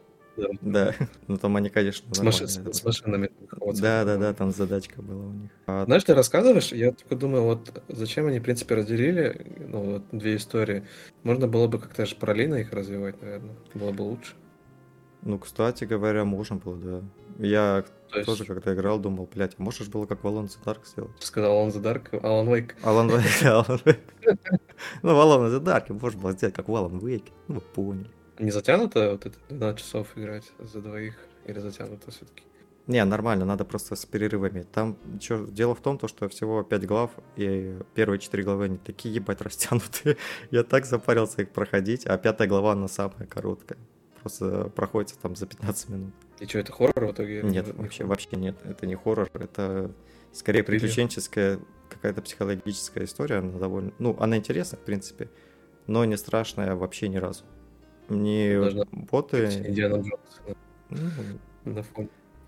Да. Ну там они, конечно, с машинами. Да, там задачка была у них. Знаешь, ты рассказываешь, я только думаю, вот зачем они, в принципе, разделили, ну, вот две истории. Можно было бы как-то же параллельно их развивать, наверное. Было бы лучше. Ну, кстати говоря, можно было, да. Я тоже, когда играл, думал, блядь, а можешь было как в Alone in the Dark сделать? Ты сказал Alan the Dark, Alan Wake. Alan Wake. Ну, в Alone in the Dark можно было сделать как в Alan Wake. Ну, вы поняли. Не затянуто вот это 12 часов играть за двоих? Или затянуто все-таки? Не, нормально, надо просто с перерывами. Там дело в том, что всего 5 глав, и первые 4 главы они такие, ебать, растянутые. Я так запарился их проходить, а 5 глава, она самая короткая. Просто проходится там за 15 минут. И что, это хоррор в итоге? Нет, вообще нет, это не хоррор, это скорее приключенческая какая-то психологическая история, она довольно... Ну, она интересна, в принципе, но не страшная вообще ни разу. Мне боты... Индиана Джонс на фоне.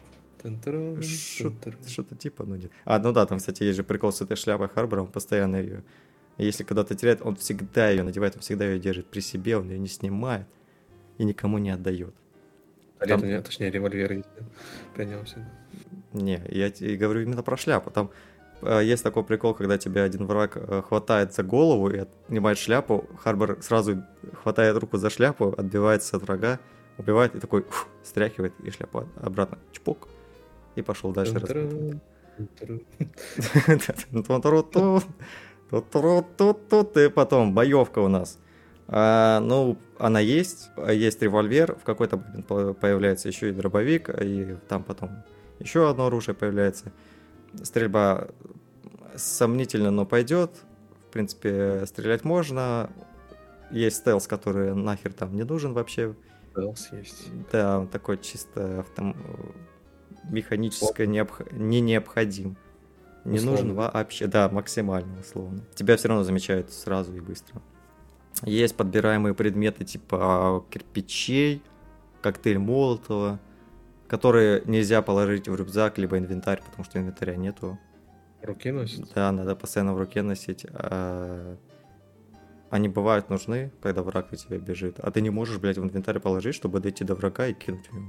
Что-то типа, ну нет. Ну да, там, кстати, есть же прикол с этой шляпой Харбора, он постоянно ее... Если когда-то теряет, он всегда ее надевает, он всегда ее держит при себе, он ее не снимает и никому не отдает. Точнее, револьвер принялся. Не, я тебе говорю именно про шляпу. Там есть такой прикол, когда тебя один враг хватает за голову и отнимает шляпу, Харбор сразу хватает руку за шляпу, отбивается от врага, убивает и такой стряхивает, и шляпу обратно чпок, и пошел дальше разбирать. И потом боевка у нас. Ну, она есть револьвер, в какой-то момент появляется еще и дробовик, и там потом еще одно оружие появляется. Стрельба сомнительно, но пойдет. В принципе, стрелять можно. Есть стелс, который нахер там не нужен вообще. Стелс есть. Да, он такой чисто механически не необходим. Не нужен вообще, да, максимально условно. Тебя все равно замечают сразу и быстро. Есть подбираемые предметы типа кирпичей, коктейль Молотова, которые нельзя положить в рюкзак либо инвентарь, потому что инвентаря нету. В руке носить? Да, надо постоянно в руке носить. Они бывают нужны, когда враг у тебя бежит, а ты не можешь, блядь, в инвентарь положить, чтобы дойти до врага и кинуть в него.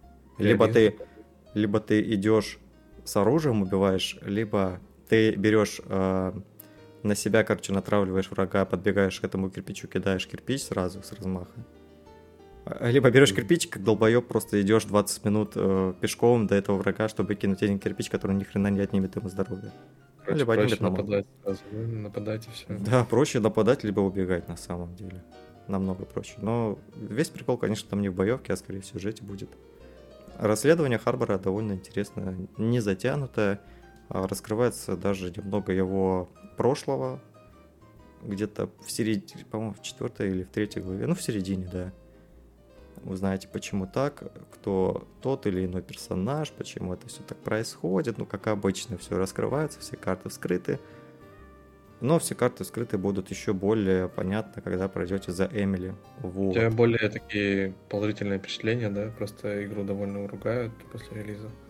Либо ты идешь с оружием убиваешь, либо ты берешь на себя, короче, натравливаешь врага, подбегаешь к этому кирпичу, кидаешь кирпич сразу с размаха. Либо берешь кирпич, как долбоеб, просто идешь 20 минут пешком до этого врага, чтобы кинуть один кирпич, который ни хрена не отнимет ему здоровье. Короче, либо проще нападать сразу, нападать и все. Да, проще нападать, либо убегать на самом деле. Намного проще. Но весь прикол, конечно, там не в боевке, а скорее в сюжете будет. Расследование Харбора довольно интересное, не затянутое. Раскрывается даже немного его прошлого. Где-то в середине, по-моему, в 4 или в 3 главе. Ну, в середине, да. Узнаете, почему так, кто тот или иной персонаж, почему это все так происходит. Ну, как обычно, все раскрывается, все карты вскрыты. Но все карты вскрыты будут еще более понятны, когда пройдете за Эмили. Вот. У тебя более такие положительные впечатления, да? Просто игру довольно ругают после релиза.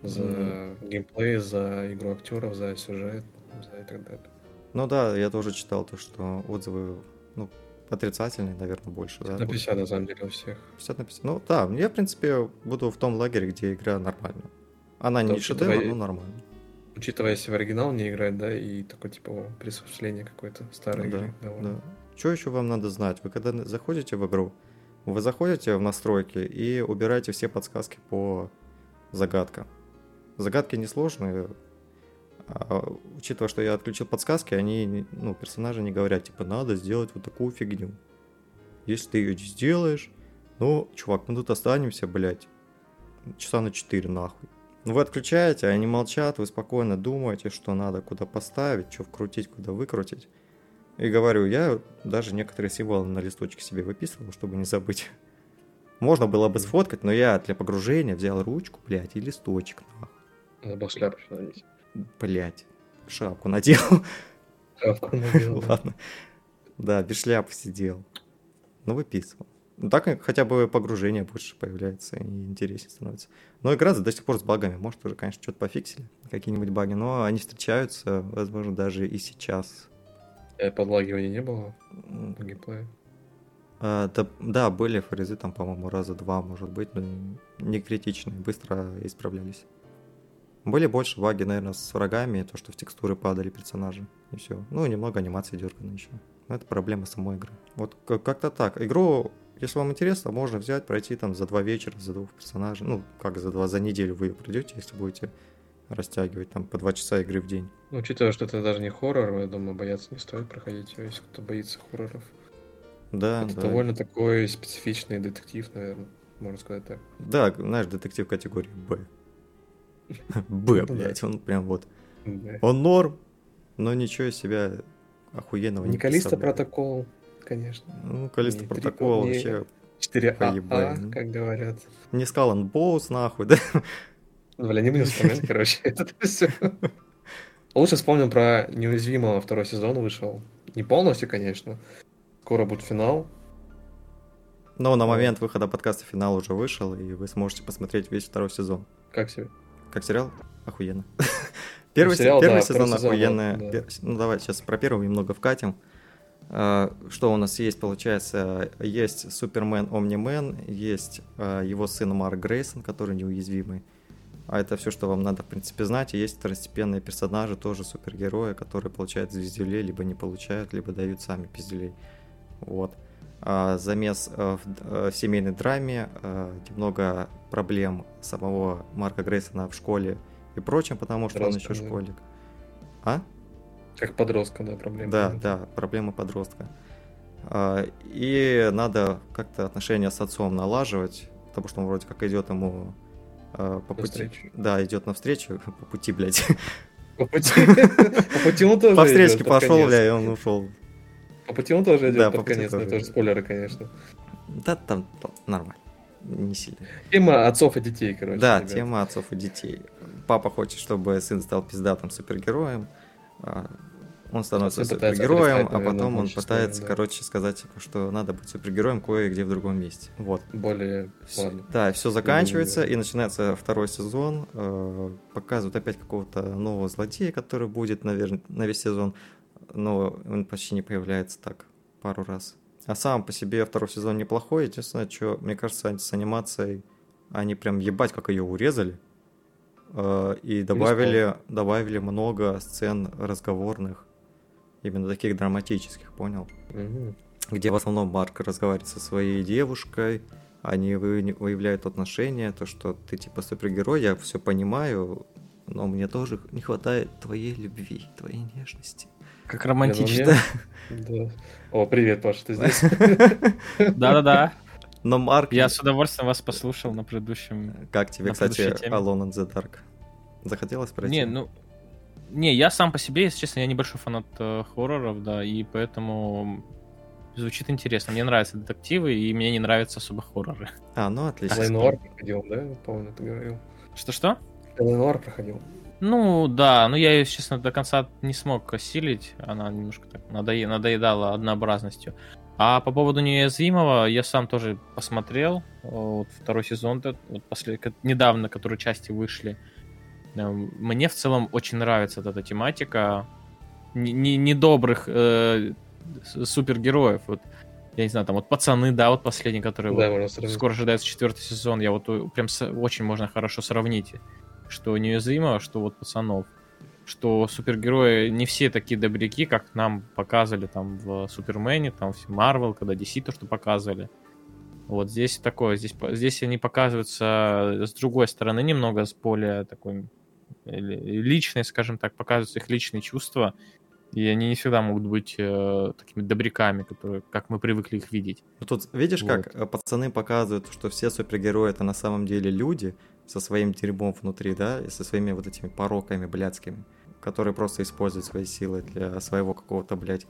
За геймплей, за игру актеров, за сюжет, за и так далее. Ну да, я тоже читал то, что отзывы, ну, отрицательные, наверное, больше. 50 да, на 50, на самом деле, у всех. 50 на 50. Ну да, я, в принципе, буду в том лагере, где игра нормальная. Она Да, не шедевр, но нормальная. Учитывая, если в оригинал не играть, да, и такое, типа, присутствие какой-то старой Да, игры. да. Что еще вам надо знать? Вы когда заходите в игру, вы заходите в настройки и убираете все подсказки по загадкам. Загадки несложные. Учитывая, что я отключил подсказки, они, ну, персонажи не говорят, типа, надо сделать вот такую фигню. Если ты ее не сделаешь, ну, чувак, мы тут останемся, блядь, часа на 4 нахуй. Вы отключаете, они молчат, вы спокойно думаете, что надо, куда поставить, что вкрутить, куда выкрутить. И говорю, я даже некоторые символы на листочке себе выписывал, чтобы не забыть. Можно было бы сфоткать, но я для погружения взял ручку, блядь, и листочек, нахуй. Надо было шляпу надеть. Блядь, шапку надел. Шапку надел. Ладно. Да, без шляпы сидел. Но выписывал. Ну, так хотя бы погружение больше появляется и интереснее становится. Но игра до сих пор с багами. Может, уже, конечно, что-то пофиксили, какие-нибудь баги, но они встречаются, возможно, даже и сейчас. Подлагивания не было в геймплее? Да, были фрезы, там, по-моему, раза 2, может быть, но не критичные, быстро исправлялись. Были больше баги, наверное, с врагами, то, что в текстуры падали персонажи, и все. Ну, немного анимации дергано еще. Но это проблема самой игры. Вот как-то так. Игру, если вам интересно, можно взять, пройти там за 2 вечера, за 2 персонажей. Ну, как за 2, за неделю вы ее пройдете, если будете растягивать там по 2 часа игры в день. Ну, учитывая, что это даже не хоррор, я думаю, бояться не стоит проходить ее, если кто боится хорроров. Да, Это да. довольно такой специфичный детектив, наверное, можно сказать так. Да, знаешь, детектив категории Б. Б, блядь, он прям вот. Он норм, но ничего из себя охуенного не Каллисто представляет. протокол, конечно. Ну, Каллисто протокол вообще 4А, поебать. как говорят. Не Skull and Bones, нахуй, да? Бля, не будем вспоминать, короче, это все. Лучше вспомним про Неуязвимого, 2-й сезон вышел. Не полностью, конечно. Скоро будет финал. Но на момент выхода подкаста финал уже вышел, и вы сможете посмотреть весь 2-й сезон. Как себе? Как сериал? Охуенно. Первый сезон охуенный. Да. Ну, давай сейчас про первый немного вкатим. Что у нас есть, получается? Есть Супермен Омнимен, есть его сын Марк Грейсон, который неуязвимый. А это все, что вам надо, в принципе, знать. И есть второстепенные персонажи, тоже супергерои, которые получают звездюлей, либо не получают, либо дают сами пиздюлей. Вот. Замес в семейной драме, немного проблем самого Марка Грейсона в школе и прочем, потому что он еще школьник. А? Как подростка, да, проблемы. Да, проблемы подростка. И надо как-то отношения с отцом налаживать, потому что он вроде как идет ему по пути. Да, идет навстречу, по пути, блядь. По пути он тоже по встречке пошел, бля, и он ушел. По пути он тоже идет Да, под конец, это тоже спойлеры, конечно. Да, там нормально, не сильно. Тема отцов и детей, короче. Да, ребят. тема отцов и детей. Папа хочет, чтобы сын стал пиздатым супергероем. Он становится супергероем, а потом он пытается, короче, сказать, типа, что надо быть супергероем кое-где в другом месте. Вот. Более... Ладно. Да, все заканчивается, и начинается 2-й сезон. Показывают опять какого-то нового злодея, который будет, наверное, на весь сезон. Но он почти не появляется так пару раз. А сам по себе 2-й сезон неплохой. Единственное, что, мне кажется, с анимацией они прям ебать, как ее урезали. И добавили много сцен разговорных, именно таких драматических, понял? Угу. Где в основном Марк разговаривает со своей девушкой, они выявляют отношения, то, что ты типа супергерой, я все понимаю, но мне тоже не хватает твоей любви, твоей нежности. Как романтично. Да. О, привет, Паша, ты здесь? Да-да-да. Но Марк... Я с удовольствием вас послушал на предыдущем... Как тебе, кстати, Alone in the Dark? Захотелось пройти? Не, я сам по себе, если честно, я небольшой фанат хорроров, да, и поэтому звучит интересно. Мне нравятся детективы, и мне не нравятся особо хорроры. Ну отлично. Ленуар проходил, да? По-моему, ты говорил. Что-что? Ленуар проходил. Ну, да, но я ее, честно, до конца не смог осилить. Она немножко так надоедала однообразностью. А по поводу Неуязвимого, я сам тоже посмотрел. Вот 2-й сезон, вот недавно, которые части вышли. Мне в целом очень нравится эта тематика недобрых супергероев. Вот, я не знаю, там вот «Пацаны», да, вот последний, который Да, вот можно сравнить. скоро ожидается 4-й сезон. Я вот прям очень можно хорошо сравнить, что «Неуязвимого», что вот «Пацанов». Что супергерои не все такие добряки, как нам показывали там в «Супермене», там в Марвел, когда DC то, что показывали. Вот здесь такое, здесь они показываются с другой стороны немного, с более такой личной, скажем так, показываются их личные чувства, и они не всегда могут быть такими добряками, которые, как мы привыкли их видеть. Ну, тут видишь, Вот. как пацаны показывают, что все супергерои это на самом деле люди со своим дерьмом внутри, да, и со своими вот этими пороками блядскими, которые просто используют свои силы для своего какого-то, блядь,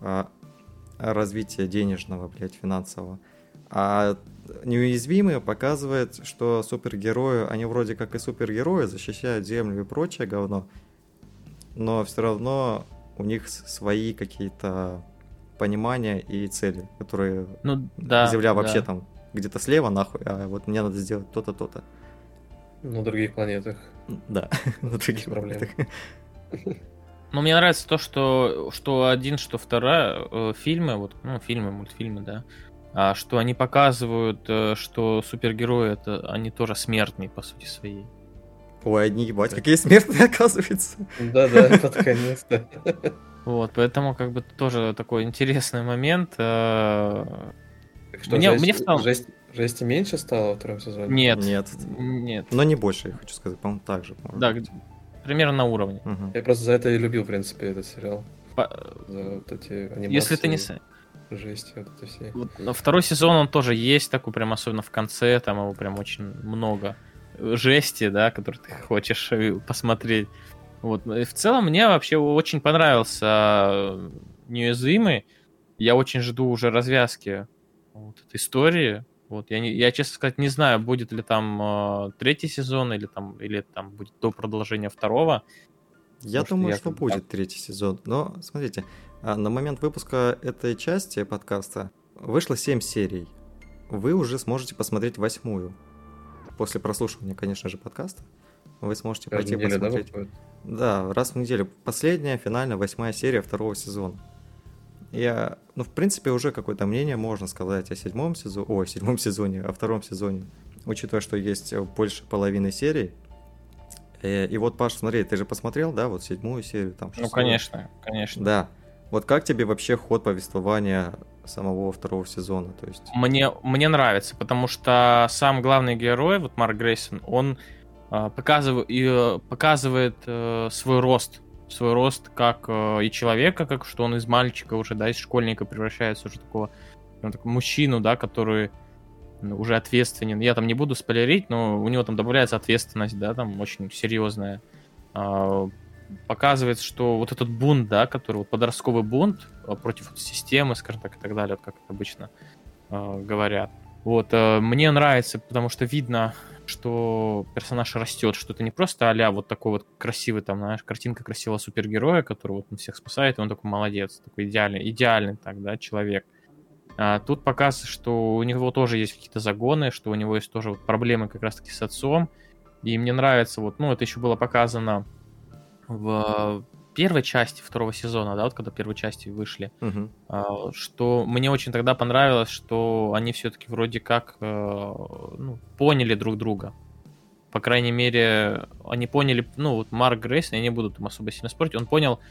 развития денежного, блядь, финансового. А «Неуязвимые» показывает, что супергерои, они вроде как и супергерои, защищают землю и прочее говно, но все равно у них свои какие-то понимания и цели, которые Земля вообще там где-то слева нахуй, а вот мне надо сделать то-то, то-то. На других планетах. Да, на других проблем. планетах. Ну, мне нравится то, что один, что вторая фильмы, вот, мультфильмы, да, что они показывают, что супергерои они тоже смертные, по сути своей. Ой, одни ебать, какие смертные, оказывается. Да, под конец-то. Вот, поэтому как бы тоже такой интересный момент. Что, Мне стало... жести меньше стало во втором сезоне? Нет. Но не больше, я хочу сказать, по-моему, так же. Да, примерно на уровне. Угу. Я просто за это и любил, в принципе, этот сериал. За вот эти анимации. Если ты не... Жесть, вот это все. Вот, второй сезон, он тоже есть такой, прям особенно в конце, там его прям очень много жести, да, который ты хочешь посмотреть. Вот. В целом, мне вообще очень понравился «Неуязвимый». Я очень жду уже развязки вот этой истории. Вот. Я, честно сказать, не знаю, будет ли там третий сезон, или там будет до продолжения второго. Я думаю, что будет третий сезон. Но, смотрите, на момент выпуска этой части подкаста вышло 7 серий. Вы уже сможете посмотреть 8-ю. После прослушивания, конечно же, подкаста. Вы сможете пойти посмотреть. Да, раз в неделю. Последняя, финальная, 8-я серия 2-го сезона. В принципе, уже какое-то мнение можно сказать о 7-м сезоне, о 2-м сезоне. Учитывая, что есть больше половины серий. И вот, Паш, смотри, ты же посмотрел, да, вот 7-ю серию, там 6-ю. Ну, конечно. Да. Вот как тебе вообще ход повествования самого 2-го сезона? То есть... Мне нравится, потому что сам главный герой, вот Марк Грейсон, он показывает свой рост как и человека, как что он из мальчика уже, да, из школьника превращается уже такого мужчину, да, который уже ответственен. Я там не буду спойлерить, но у него там добавляется ответственность, да, там очень серьезная. Показывается, что вот этот бунт, да, который вот подростковый бунт против системы, скажем так, и так далее, вот как обычно говорят. Вот, мне нравится, потому что видно, что персонаж растет, что это не просто а-ля вот такой вот красивый, там, знаешь, картинка красивого супергероя, который вот всех спасает, и он такой молодец, такой идеальный так, да, человек. А тут показывается, что у него тоже есть какие-то загоны, что у него есть тоже вот проблемы как раз-таки с отцом, и мне нравится вот, это еще было показано в первой части 2-го сезона, да, вот когда первые части вышли, что мне очень тогда понравилось, что они все-таки вроде как поняли друг друга. По крайней мере, они поняли, вот Марк Грейсон, я не буду там особо сильно спорить, он понял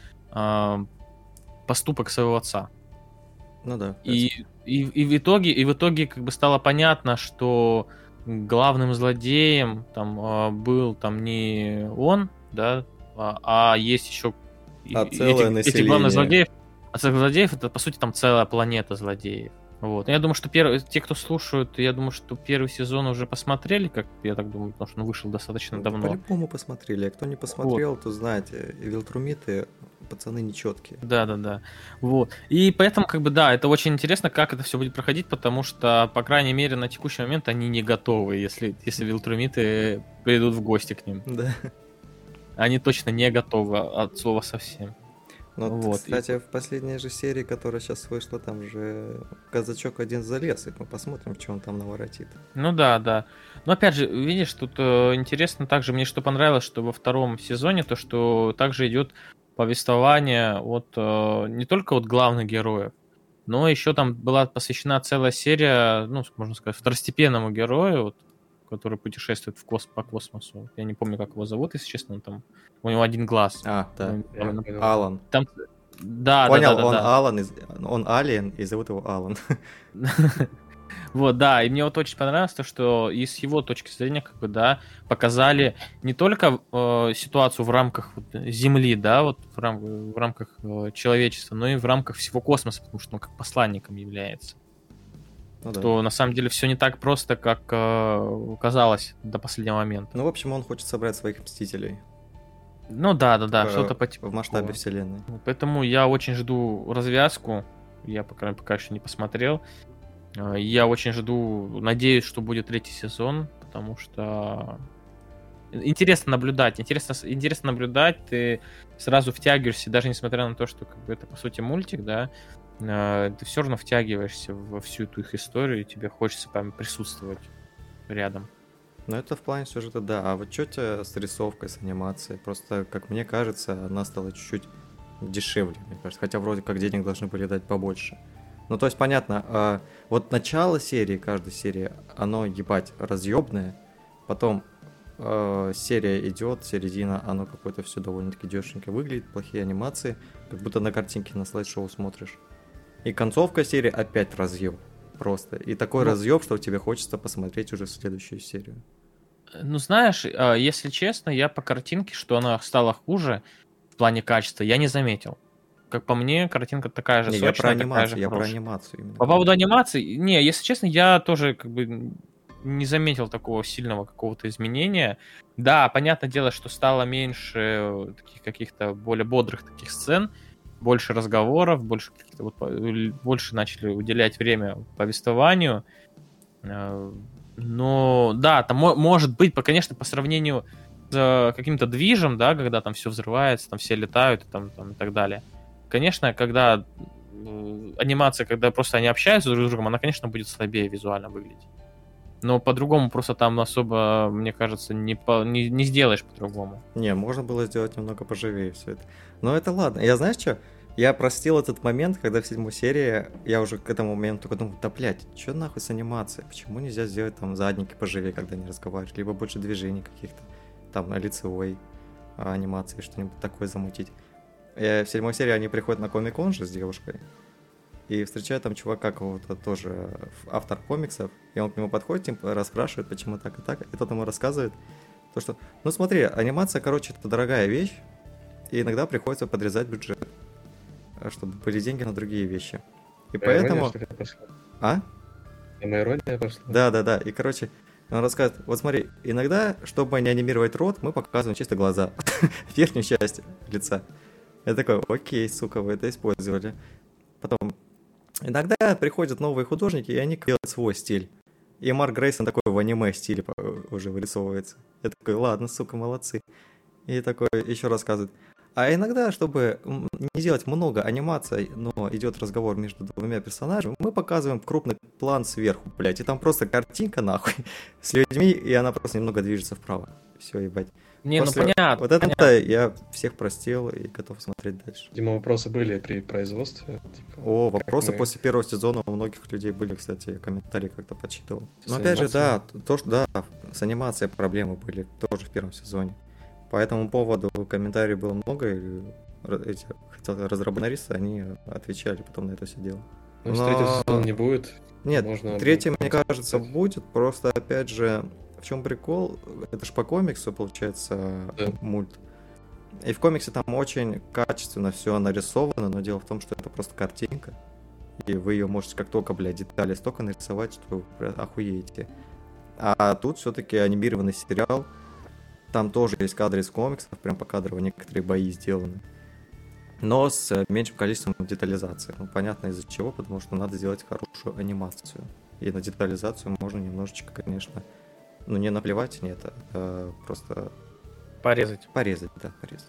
поступок своего отца. Ну да. И в итоге как бы стало понятно, что главным злодеем там был там не он, да, а есть еще целое население. Этих главных злодеев. А целых злодеев это, по сути, там целая планета злодеев. Вот. Я думаю, что те, кто слушают, я думаю, что первый сезон уже посмотрели, как я так думаю, потому что он вышел достаточно давно. По-любому посмотрели. А кто не посмотрел, то знаете, Вилтрумиты пацаны нечеткие. Да. Вот. И поэтому, как бы, да, это очень интересно, как это все будет проходить, потому что, по крайней мере, на текущий момент они не готовы, если Вилтрумиты придут в гости к ним. Да. Они точно не готовы от слова совсем. Ну, Вот. кстати, в последней же серии, которая сейчас вышла, там же казачок один залез, и мы посмотрим, что он там наворотит. Ну да. Но опять же, видишь, тут интересно также, мне что понравилось, что во втором сезоне, то, что также идет повествование от не только от главных героев, но еще там была посвящена целая серия, ну, можно сказать, второстепенному герою, вот, который путешествует по космосу. Я не помню, как его зовут, если честно, он там, у него один глаз. Да. Там, Алан. там, да, Понял, да. он Алан, он Алиен, и зовут его Алан. Вот, да, и мне вот очень понравилось то, что и с его точки зрения, как бы, да, показали не только ситуацию в рамках вот, Земли, да, вот в рамках человечества, но и в рамках всего космоса, потому что он как посланником является. Ну, да. Что на самом деле все не так просто, как казалось до последнего момента. Ну, в общем, он хочет собрать своих мстителей. Ну да, что-то по типу в масштабе такого. вселенной. Поэтому я очень жду развязку. Я пока еще не посмотрел. Я очень жду, надеюсь, что будет третий сезон, потому что интересно наблюдать, ты сразу втягиваешься, даже несмотря на то, что как бы это по сути мультик, да, ты все равно втягиваешься во всю эту их историю, и тебе хочется прям присутствовать рядом. Ну, это в плане сюжета, да. А вот что тебе с рисовкой, с анимацией? Просто, как мне кажется, она стала чуть-чуть дешевле, мне кажется. Хотя вроде как денег должны были дать побольше. Ну, то есть, понятно, вот начало серии, каждой серии, оно, ебать, разъебное. Потом серия идет, середина, оно какое-то все довольно-таки дешенько выглядит, плохие анимации, как будто на картинке на слайд-шоу смотришь. И концовка серии опять разъеб. Просто. И такой разъеб, что тебе хочется посмотреть уже следующую серию. Ну, знаешь, если честно, я по картинке, что она стала хуже в плане качества, я не заметил. Как по мне, картинка такая же сочная, такая же я про хорошая. анимацию именно. По поводу анимации, не, если честно, я тоже как бы не заметил такого сильного какого-то изменения. Да, понятное дело, что стало меньше таких каких-то более бодрых таких сцен, больше разговоров, больше начали уделять время повествованию. Но да, там может быть, конечно, по сравнению с каким-то движем, да, когда там все взрывается, там все летают там и так далее. Конечно, когда анимация, когда просто они общаются друг с другом, она, конечно, будет слабее визуально выглядеть. Но по-другому просто там особо, мне кажется, не сделаешь по-другому. Не, можно было сделать немного поживее все это. Но это ладно. Я знаешь что? Я простил этот момент, когда в 7 серии я уже к этому моменту только думал, да блядь, что нахуй с анимацией? Почему нельзя сделать там задники поживее, когда они разговаривают? Либо больше движений каких-то, там, лицевой анимации, что-нибудь такое замутить. В 7 серии они приходят на Комик-кон же с девушкой и встречают там чувака какого-то тоже, автор комиксов, и он к нему подходит, расспрашивает, почему так и так, и тот ему рассказывает, то что, ну смотри, анимация, короче, это дорогая вещь, и иногда приходится подрезать бюджет, чтобы были деньги на другие вещи. И поэтому... Ирония пошла? Да, и короче, он рассказывает, вот смотри, иногда, чтобы не анимировать рот, мы показываем чисто глаза, верхнюю часть лица. Я такой, окей, сука, вы это использовали. Потом, иногда приходят новые художники, и они делают свой стиль. И Марк Грейсон такой в аниме-стиле уже вырисовывается. Я такой, ладно, сука, молодцы. И такой еще рассказывает. А иногда, чтобы не делать много анимаций, но идет разговор между двумя персонажами, мы показываем крупный план сверху, блядь. И там просто картинка, нахуй, с людьми, и она просто немного движется вправо. Все, ебать. Не, ну понятно. Вот это я всех простил и готов смотреть дальше. Дима, вопросы были при производстве? Типа, вопросы после первого сезона у многих людей были, кстати, я комментарии как-то подсчитывал. Но опять же, да, с анимацией проблемы были тоже в первом сезоне. По этому поводу комментариев было много, и разработчики, они отвечали потом на это все дело. Ну, третий сезон не будет? Нет, третий, мне кажется, будет, просто, опять же, в чем прикол? Это ж по комиксу, получается, мульт. И в комиксе там очень качественно все нарисовано, но дело в том, что это просто картинка. И вы ее можете как только, блядь, детали столько нарисовать, что вы охуеете. А тут все-таки анимированный сериал. Там тоже есть кадры из комиксов, прям покадрово некоторые бои сделаны. Но с меньшим количеством детализации. Ну, понятно из-за чего, потому что надо сделать хорошую анимацию. И на детализацию можно немножечко, конечно, не наплевать, нет, а просто... Порезать. Порезать.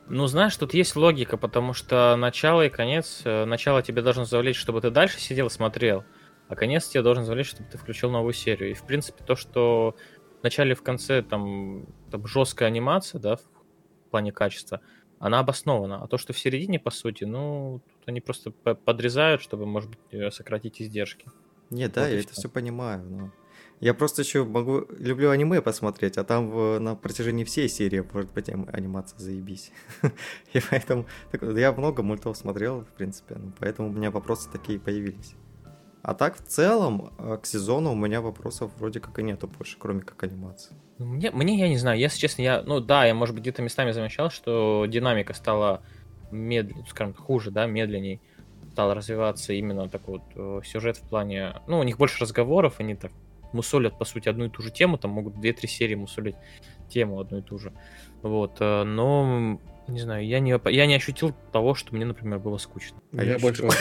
Ну, знаешь, тут есть логика, потому что начало и конец... Начало тебе должно завлечь, чтобы ты дальше сидел и смотрел, а конец тебе должен завлечь, чтобы ты включил новую серию. И, в принципе, то, что в начале и в конце там жесткая анимация, да, в плане качества, она обоснована. А то, что в середине, по сути, ну, тут они просто подрезают, чтобы, может быть, сократить издержки. Нет, да, Вот и я это всё. все понимаю, но... Я просто еще люблю аниме посмотреть, а там на протяжении всей серии может быть анимация заебись. И поэтому... Я много мультов смотрел, в принципе, поэтому у меня вопросы такие появились. А так, в целом, к сезону у меня вопросов вроде как и нету больше, кроме как анимации. Мне я не знаю, если честно, я, может быть, где-то местами замечал, что динамика стала скажем, хуже, да, медленней стала развиваться именно так вот сюжет в плане... Ну, у них больше разговоров, они так мусолят, по сути, одну и ту же тему, там могут 2-3 серии мусолить тему одну и ту же. Вот, но, не знаю, я не ощутил того, что мне, например, было скучно. У меня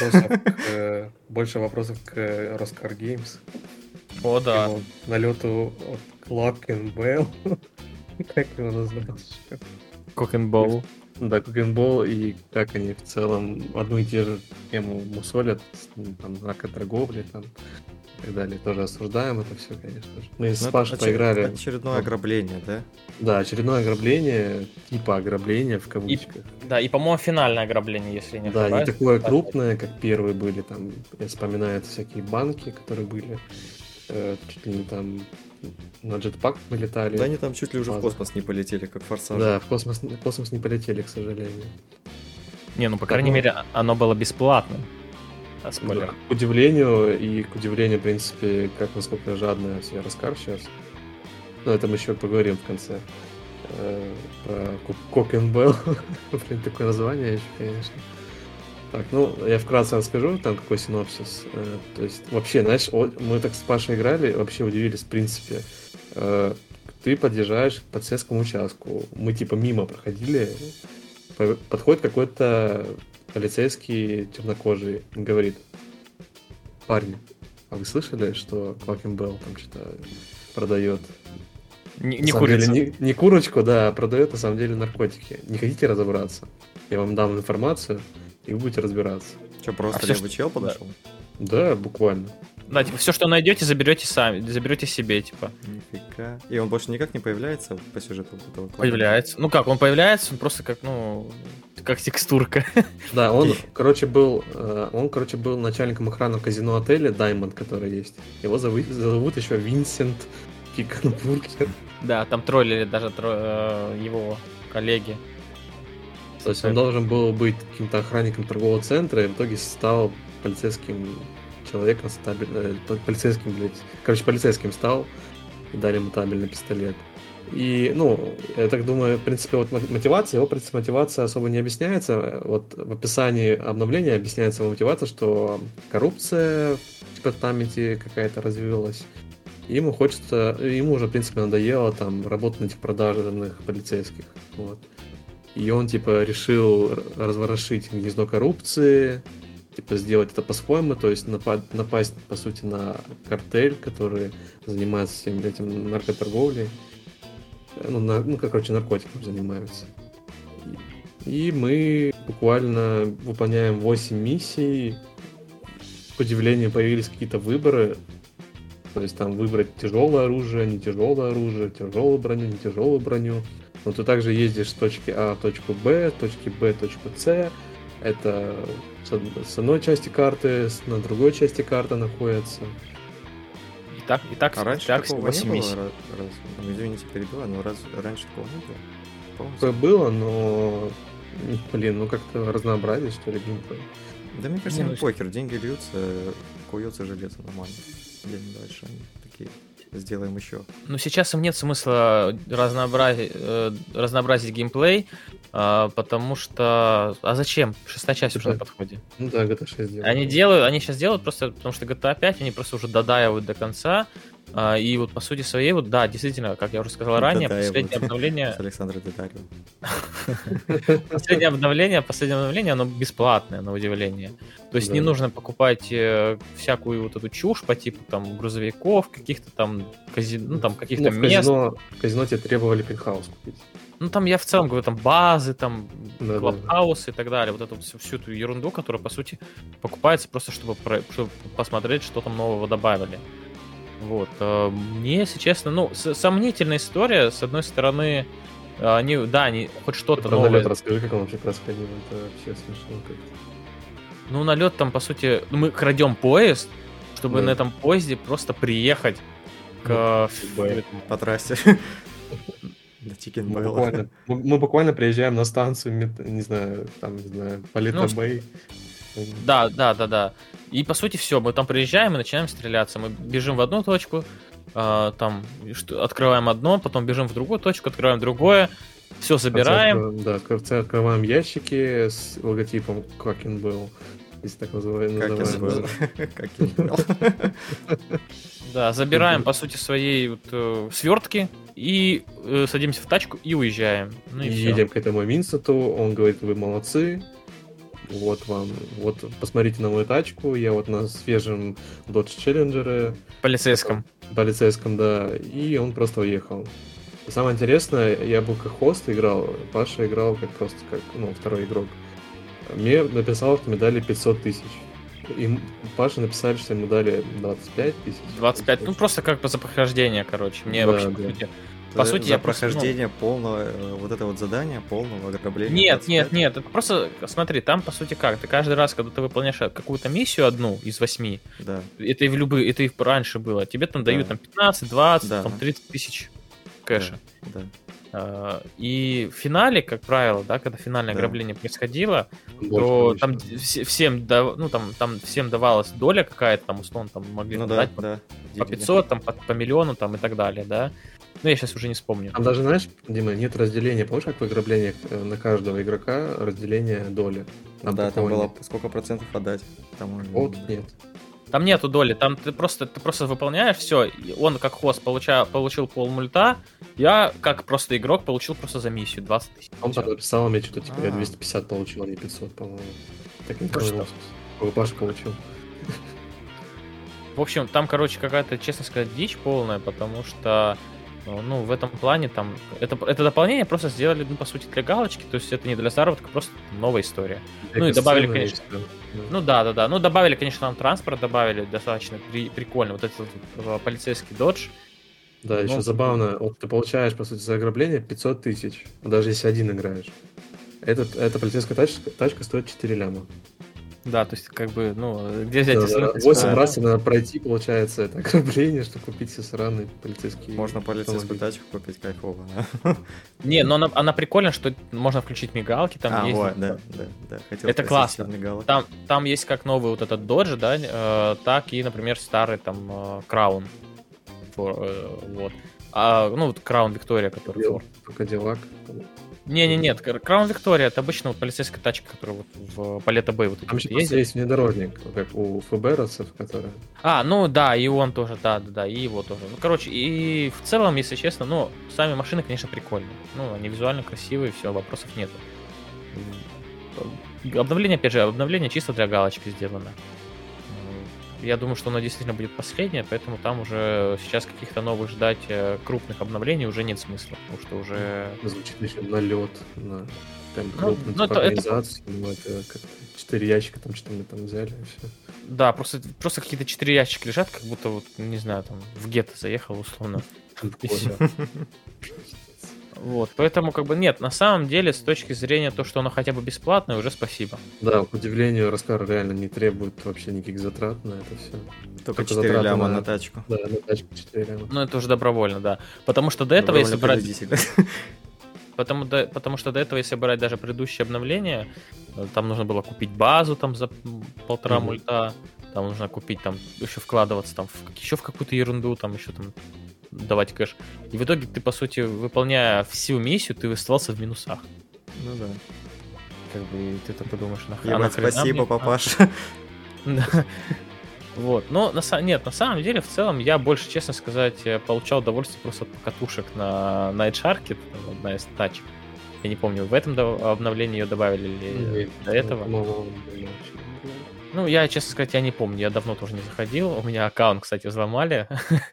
больше вопросов к Rockstar Games. О, да. Налету от Clock and Bell. Как его назвать? Кокенбол. Да, Cooking и как они в целом одну и те же тему мусолят, там, наркоторговли, там, и так далее. Тоже осуждаем это все, конечно же. Мы с Пашей поиграли. Очередное ограбление, да? Да, очередное ограбление, типа ограбление в кавычках. И, по-моему, финальное ограбление, если не ошибаюсь. Да, не такое крупное, как первые были, там, я вспоминаю всякие банки, которые были, чуть ли не там на джетпак мы летали. Да, они там чуть ли уже в космос не полетели, как Форсаж. Да, в космос не полетели, к сожалению. Не, ну, по крайней мере, оно было бесплатным. Да, к удивлению, в принципе, насколько жадная все Роскар сейчас. Но это мы еще поговорим в конце. Про Кокенбелл. Блин, такое название еще, конечно. Так, ну, я вкратце расскажу, там какой синопсис. То есть, вообще, знаешь, мы так с Пашей играли, вообще удивились, в принципе. Ты подъезжаешь к полицейскому участку. Мы, типа, мимо проходили. Подходит какой-то полицейский темнокожий и говорит: парни, а вы слышали, что Кокенбелл там что-то продает? Не курицу. Не курочку, да, а продает на самом деле наркотики. Не хотите разобраться? Я вам дам информацию, и вы будете разбираться. Что, просто левый чел подошел? Да, буквально. Да, типа, все, что найдете, заберете себе, типа. Нифига. И он больше никак не появляется по сюжету этого? Появляется. Ну как, он появляется, он просто как текстурка. Да, он, короче, был начальником охраны казино-отеля Diamond, который есть. Его зовут еще Винсент Кикенбургер. Да, там троллили даже его коллеги. То есть он должен был быть каким-то охранником торгового центра, и в итоге стал полицейским человеком, полицейским стал, и дали ему табельный пистолет. И, ну, я так думаю, в принципе, вот мотивация особо не объясняется. Вот в описании обновления объясняется его мотивация, что коррупция в департаменте какая-то развилась. Ему уже, в принципе, надоело там работать на этих продажных полицейских. Вот. И он, типа, решил разворошить гнездо коррупции, типа, сделать это по-своему, то есть напасть, по сути, на картель, который занимается всем этим наркоторговлей. Наркотиком занимаются. И мы буквально выполняем 8 миссий. К удивлению, появились какие-то выборы. То есть там выбрать тяжелое оружие, не тяжелое оружие, тяжелую броню, не тяжелую броню. Но ты также ездишь с точки А в точку Б, точки Б в точку С. Это с одной части карты, на другой части карты находится. И так, а раньше так такого 8 не миссий. было? Извините, перебиваю, но раньше такого не было? Такое было, но... Блин, как-то разнообразие, что ли, геймплей. Да мне кажется, им похер, деньги льются, куется железо нормально. Идем дальше, они такие, сделаем еще. Ну, сейчас им нет смысла разнообразить геймплей, потому что... А зачем? 6-я часть уже на подходе. Ну да, GTA 6 делают. Они сейчас делают просто, потому что GTA 5 они просто уже додаивают до конца, и вот по сути своей, вот да, действительно, как я уже сказал ранее, последнее обновление... С Александром Детаревым. Последнее обновление, оно бесплатное, на удивление. То есть не нужно покупать всякую вот эту чушь по типу там грузовиков, каких-то там каких-то мест. В казино тебе требовали пентхаус купить. Ну, там я в целом говорю, там базы, там Да-да. клабхаусы и так далее. Вот эту всю эту ерунду, которая, по сути, покупается просто, чтобы посмотреть, что там нового добавили. Вот. Мне, если честно, ну, сомнительная история. С одной стороны, они хоть что-то Про новое. налет расскажи, как он вообще происходил. Это вообще смешно как-то. Ну, налет там, по сути, мы крадем поезд, чтобы Да. на этом поезде просто приехать к... По трассе. До Chicken Мы буквально приезжаем на станцию, не знаю, Полита Бэй. Да. И, по сути, все, мы там приезжаем и начинаем стреляться. Мы бежим в одну точку, там открываем одно, потом бежим в другую точку, открываем другое, все забираем. Да, в конце открываем ящики с логотипом Какин был, если так называем. Да, забираем, по сути, своей свертки и садимся в тачку и уезжаем. Ну и всё. едем к этому Винсенту, он говорит, вы молодцы, вот вам, вот посмотрите на мою тачку, я вот на свежем Dodge Challenger. Полицейском. Полицейском, да, и он просто уехал. И самое интересное, я был как хост играл, Паша играл как второй игрок. Мне написал, что мне дали 500 тысяч. И Паше написали, что ему дали 25 тысяч. 25, ну просто как бы за прохождение, короче. Мне Да, вообще, да. по сути, за я просто, прохождение полного, вот это вот задание полного ограбления. Нет, это просто, смотри, там, по сути, как, ты каждый раз, когда ты выполняешь какую-то миссию одну из 8, Да. это и раньше было, тебе там дают там 15, 20, там 30 тысяч кэша. Да. И в финале, как правило, да, когда финальное ограбление происходило, то Больше, там всем, там всем давалась доля какая-то, там, условно, там могли дать по 500, там, по миллиону, там, и так далее, да. Ну, я сейчас уже не вспомню. Там даже, знаешь, Дима, нет разделения. Помнишь, как в ограблениях на каждого игрока разделение доли? Там было сколько процентов отдать. Вот нет. Там нету доли, там ты просто выполняешь все. Он как хост получил полмульта, я как просто игрок получил просто за миссию 20 тысяч. Он там написал мне что-то, типа, я 250 получил, а не 500, по-моему. Так не что? Паша получил. В общем, там, короче, какая-то, честно сказать, дичь полная, потому что, ну, в этом плане там... Это дополнение просто сделали, ну, по сути, для галочки, то есть это не для заработка, просто новая история. Ну, и добавили, конечно... Ну, да. Ну, добавили, конечно, там транспорт, добавили достаточно прикольно. Вот этот полицейский додж. Да, еще забавно, вот ты получаешь, по сути, за ограбление 500 тысяч, даже если один играешь. Эта полицейская тачка стоит 4 ляма. Да, то есть, как бы, ну, где взять... 8 раз надо пройти, получается, это ограбление, чтобы купить все сраные полицейские... Можно полицейскую тачку купить кайфово, да? Не, но она прикольно, что можно включить мигалки, там есть... Вот, да. Это классно. Там есть как новый вот этот Dodge, да, так и, например, старый там Crown. Вот. Ну, вот Crown Victoria, который Ford. Cadillac. Нет, Crown Victoria это обычно вот полицейская тачка, которая вот в Палета Бэй вот там еще есть внедорожник, как у ФБРовцев, который... Ну да, и он тоже, да, и его тоже. Ну, короче, и в целом, если честно, ну, сами машины, конечно, прикольные. Ну, они визуально красивые, все, вопросов нету. Обновление, опять же, обновление чисто для галочки сделано. Я думаю, что оно действительно будет последнее, поэтому там уже сейчас каких-то новых ждать крупных обновлений уже нет смысла, потому что уже... Звучит еще налет на крупную организацию, это как 4 ящика, там что мы там взяли, и все. Да, просто какие-то 4 ящика лежат, как будто, вот, не знаю, там, в гетто заехал, условно, и все. Вот, поэтому, как бы, нет, на самом деле, с точки зрения того, что оно хотя бы бесплатное, уже спасибо. Да, к удивлению, Роскар реально не требует вообще никаких затрат на это все. Только 4 ляма на тачку. Да, на тачку 4 ляма. Ну, это уже добровольно, да. Потому что до этого, если брать... Потому что до этого, если брать даже предыдущее обновление, там нужно было купить базу там за 1,5 мульта, там нужно купить, там, еще вкладываться там еще в какую-то ерунду, там еще там давать кэш. И в итоге ты, по сути, выполняя всю миссию, ты оставался в минусах. Ну да. Как бы ты такой думаешь, нахрена. Спасибо, папаша. Вот, но на самом деле, в целом, я больше, честно сказать, получал удовольствие просто от покатушек на HR-ке, одна из тачек. Я не помню, в этом обновлении ее добавили или до этого. Ну, я, честно сказать, я не помню, я давно тоже не заходил. У меня аккаунт, кстати, взломали.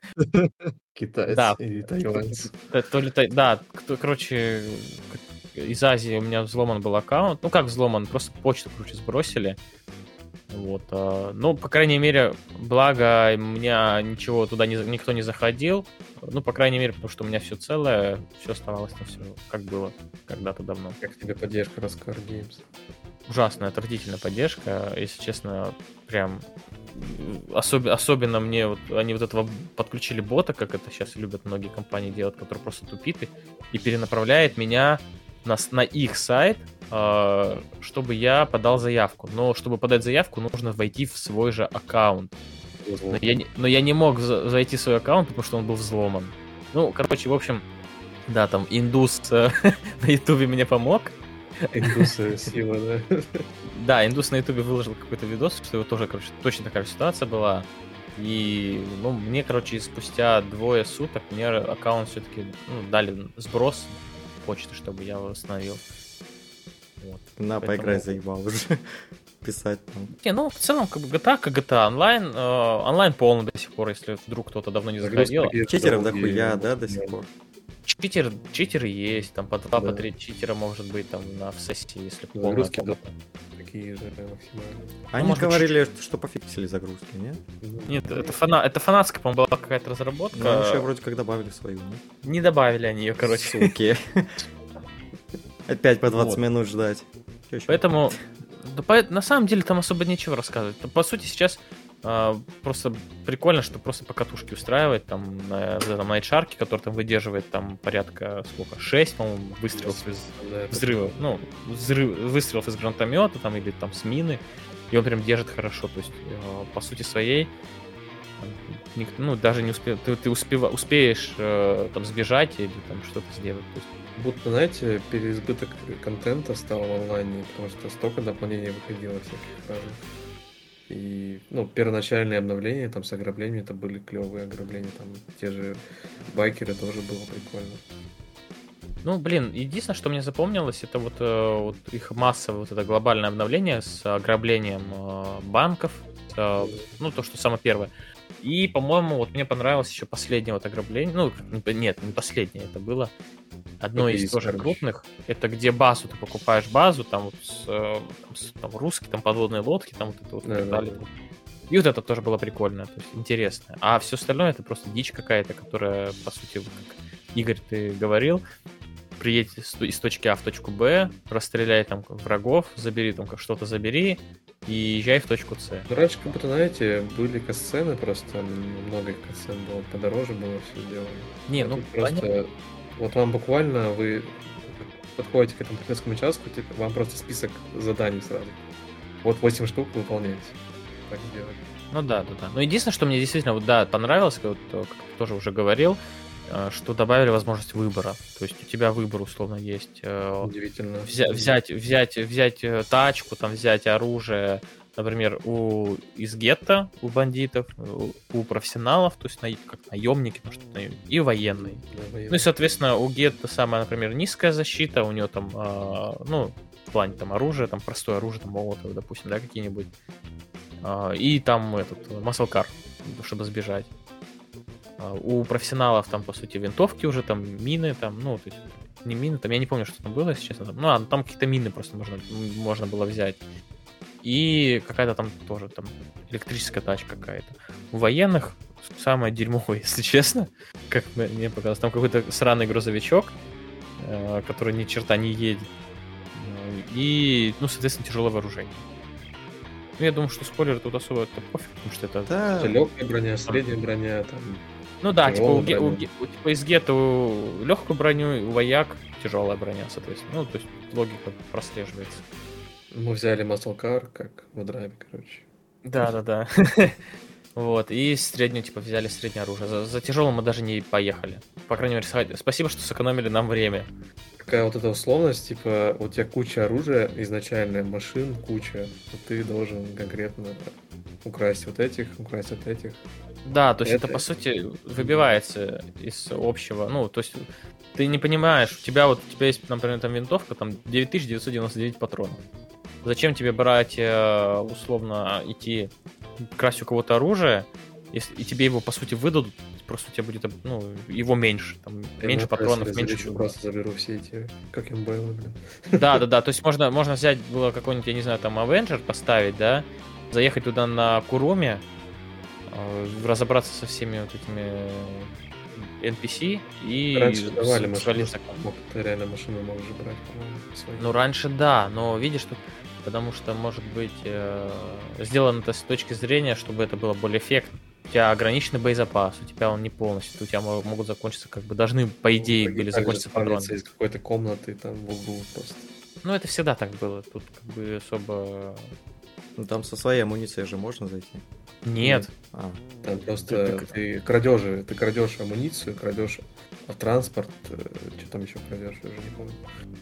Китаец Да. или тайванец. Да, короче, из Азии у меня взломан был аккаунт. Ну, как взломан, просто почту, короче, сбросили. Вот. Ну, по крайней мере, благо, у меня ничего туда никто не заходил. Ну, по крайней мере, потому что у меня все целое, все оставалось там все как было когда-то давно. Как тебе поддержка Rockstar Games? Ужасная, отвратительная поддержка, если честно, прям особенно мне вот они вот этого подключили бота, как это сейчас любят многие компании делать, который просто тупит и перенаправляет меня на их сайт, чтобы я подал заявку. Но чтобы подать заявку, нужно войти в свой же аккаунт. Но я не мог зайти в свой аккаунт, потому что он был взломан. Ну, короче, в общем, да, там индус на ютубе мне помог. Индус сила, да? Да, индус на ютубе выложил какой-то видос, что его тоже, короче, точно такая ситуация была. И, ну, мне, короче, спустя 2 суток мне аккаунт все-таки дали сброс почты, чтобы я восстановил. Вот. На, поиграй, заебал уже. Писать там. Не, ну, в целом, как бы GTA, как GTA онлайн. Онлайн полный до сих пор, если вдруг кто-то давно не заходил. Читеров дохуя, да, до сих пор? Читеры есть, там по 2, по 3 читера может быть там в сессии, если полная. Загрузки такие же максимально. Они говорили, что пофиксили загрузки, нет? Нет, это фанатская, по-моему, была какая-то разработка. Ну, они еще вроде как добавили свою, нет? Не добавили они ее, короче. Суки. Опять по 20 минут ждать. Поэтому, на самом деле, там особо нечего рассказывать. По сути, сейчас просто прикольно, что просто по катушке устраивает там на HR, который там выдерживает там порядка 6, по-моему, выстрелов из взрыва. Ну, выстрелов из гранатомета там или там с мины. И он прям держит хорошо. То есть, по сути своей, ну, даже не успел. Ты успеешь там сбежать или там что-то сделать. То есть, будто, знаете, переизбыток контента стал в онлайне, потому что столько дополнений выходило всяких разных. И, ну, первоначальные обновления там с ограблениями, это были клевые ограбления, там те же байкеры тоже было прикольно. Ну, блин, единственное, что мне запомнилось, это вот их массовое вот это глобальное обновление с ограблением банков, ну, то, что самое первое. И, по-моему, вот мне понравилось еще последнее вот ограбление, ну, нет, не последнее, это было одно из тоже крупных, это где базу, ты покупаешь базу, там вот там русские, там подводные лодки, там вот это вот и так далее. И вот это тоже было прикольно, то есть интересно. А все остальное это просто дичь какая-то, которая, по сути, как Игорь, ты говорил, приедь из точки А в точку Б, расстреляй там врагов, забери там что-то забери, и езжай в точку С. Раньше, как будто, знаете, были катсцены просто, много катсцен было, подороже было все сделано. Не, ну, просто вот вам буквально, вы подходите к этому полицейскому участку, типа, вам просто список заданий сразу. Вот 8 штук выполняете. Так делать. Ну да. Но единственное, что мне действительно вот, да, понравилось, как тоже уже говорил, что добавили возможность выбора. То есть у тебя выбор условно есть. Удивительно. Взять тачку, там взять оружие, например, из гетто, у бандитов, у профессионалов, то есть как наемники, и военные. Да, ну и, соответственно, у гетто самая, например, низкая защита, у него там, ну, в плане там оружия, там простое оружие, там молотов, допустим, да, какие-нибудь. И там маслкар, чтобы сбежать. У профессионалов там, по сути, винтовки уже, там мины, там, ну, то есть, не мины, там, я не помню, что там было, если честно. Там какие-то мины просто можно было взять. И какая-то там тоже там электрическая тачка какая-то. У военных самое дерьмовое, если честно, как мне показалось. Там какой-то сраный грузовичок, который ни черта не едет. И, ну, соответственно, тяжелое вооружение. Ну, я думаю, что спойлеры тут особо это пофиг, потому что это... Да, легкая броня, средняя броня, там... Ну да, типа из гетто легкую броню, у вояк тяжелая броня, соответственно. Ну, то есть логика прослеживается. Мы взяли маслкар, как в драйве, короче. Да. Вот, и среднюю, типа, взяли среднее оружие. За тяжелым мы даже не поехали. По крайней мере, спасибо, что сэкономили нам время. Какая вот эта условность, типа, у тебя куча оружия, изначально машин куча, ты должен конкретно украсть вот этих. Да, то есть это по сути выбивается из общего, ну, то есть ты не понимаешь, у тебя есть, например, там винтовка, там 9999 патронов. зачем тебе брать, условно, идти красть у кого-то оружие, и тебе его, по сути, выдадут, просто у тебя будет, ну, его меньше, там, меньше патронов, меньше... Я просто заберу все эти, как имбейлы, блин. Да, то есть можно взять было какой-нибудь, я не знаю, там, Avenger поставить, да, заехать туда на Куроме, разобраться со всеми вот этими NPC и... Раньше давали машину, ты реально машину можешь брать, по-моему, свои. Ну, раньше да, но видишь, что... Потому что, может быть, сделано это с точки зрения, чтобы это было более эффектно. У тебя ограниченный боезапас, у тебя он не полностью, у тебя могут закончиться, как бы должны, по идее, были закончиться патроны. Из какой-то комнаты там в углу просто. Ну, это всегда так было, тут как бы особо... Ну, там со своей амуницией же можно зайти? Нет. Там просто ты крадешь амуницию, крадешь транспорт, что там еще крадешь, я уже не помню.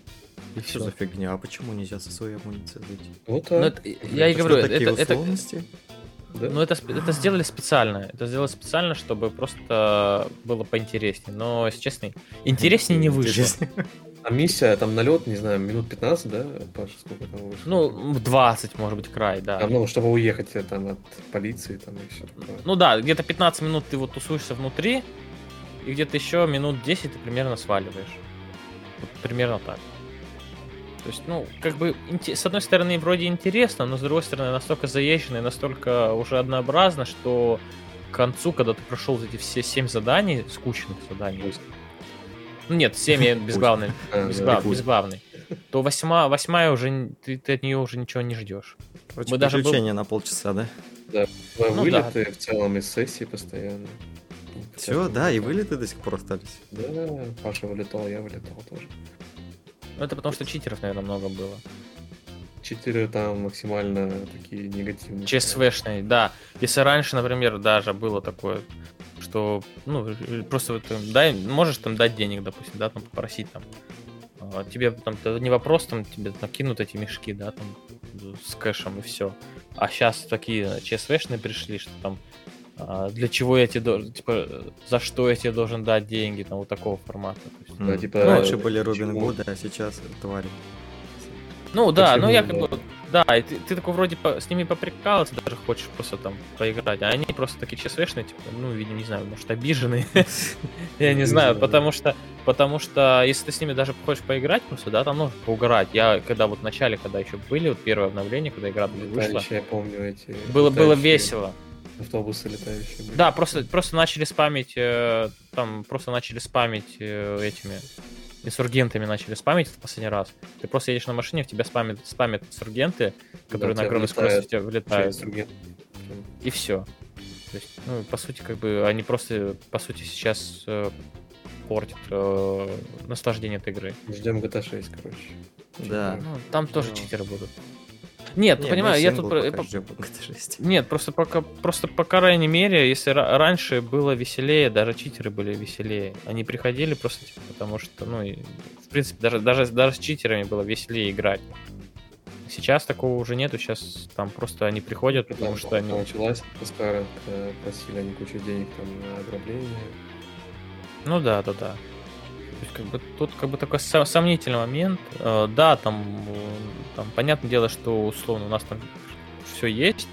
И что за фигня? А почему нельзя со своей амуницией зайти? Вот так. Я и говорю, такие условности? Да? Ну, это сделали специально. Это сделали специально, чтобы просто было поинтереснее. Но, если честно, интереснее не вышло. А миссия, там налет, не знаю, минут 15, да, Паша, сколько там вышло? Ну, 20, может быть, край, да. Ну, чтобы уехать там от полиции, там и все такое. Ну да, где-то 15 минут ты вот тусуешься внутри, и где-то еще минут 10 ты примерно сваливаешь. Вот примерно так. То есть, ну, как бы, с одной стороны, вроде интересно, но с другой стороны, настолько заезжено и настолько уже однообразно, что к концу, когда ты прошел эти все 7 заданий, скучных заданий, ну нет, 7 безглавный, безглавный, то 8 уже, ты от нее уже ничего не ждешь. Короче, приключения на полчаса, да? Да, вылеты в целом из сессии постоянно. Все, да, и вылеты до сих пор остались. Да, Паша вылетал, я вылетал тоже. Ну, это потому что читеров, наверное, много было. Читеры там максимально такие негативные. ЧСВшные, да. Если раньше, например, даже было такое, что, ну, просто вот, можешь там дать денег, допустим, да, там попросить там. Тебе там не вопрос, там тебе накинут эти мешки, да, там с кэшем и все. А сейчас такие ЧСВшные пришли, что там для чего я тебе должен, типа, за что я тебе должен дать деньги, там, вот такого формата. Есть, да, типа, раньше были Робин Гуды, а сейчас твари. Ну да, почему? Ну я как бы, да, и ты такой вроде с ними поприкалываться даже хочешь просто там поиграть, а они просто такие ЧСВшные, типа, ну, видимо, не знаю, может, обиженные, я не знаю, потому что если ты с ними даже хочешь поиграть просто, да, там нужно поугарать. Я когда вот в начале, когда еще были, вот первое обновление, когда игра вышла, я помню эти... Было весело. Автобусы летающие были. Да, просто начали спамить, этими инсургентами начали спамить в последний раз. Ты просто едешь на машине, в тебя спамят инсургенты, которые на огромной скорости в тебя влетают. И все. То есть, ну, по сути, как бы они просто, по сути, сейчас портят наслаждение от игры. Ждем GTA 6, короче. Да. Ну, там тоже читеры будут. Нет, понимаю, я тут... Нет, просто по крайней мере, если раньше было веселее, даже читеры были веселее. Они приходили просто, типа, потому что, ну, и, в принципе, даже с читерами было веселее играть. Сейчас такого уже нету, сейчас там просто они приходят, потому что они... Началась Паскара, просили они кучу денег там на ограбление. Ну да. То есть, как бы, тут как бы такой сомнительный момент. Да, там понятное дело, что условно у нас там все есть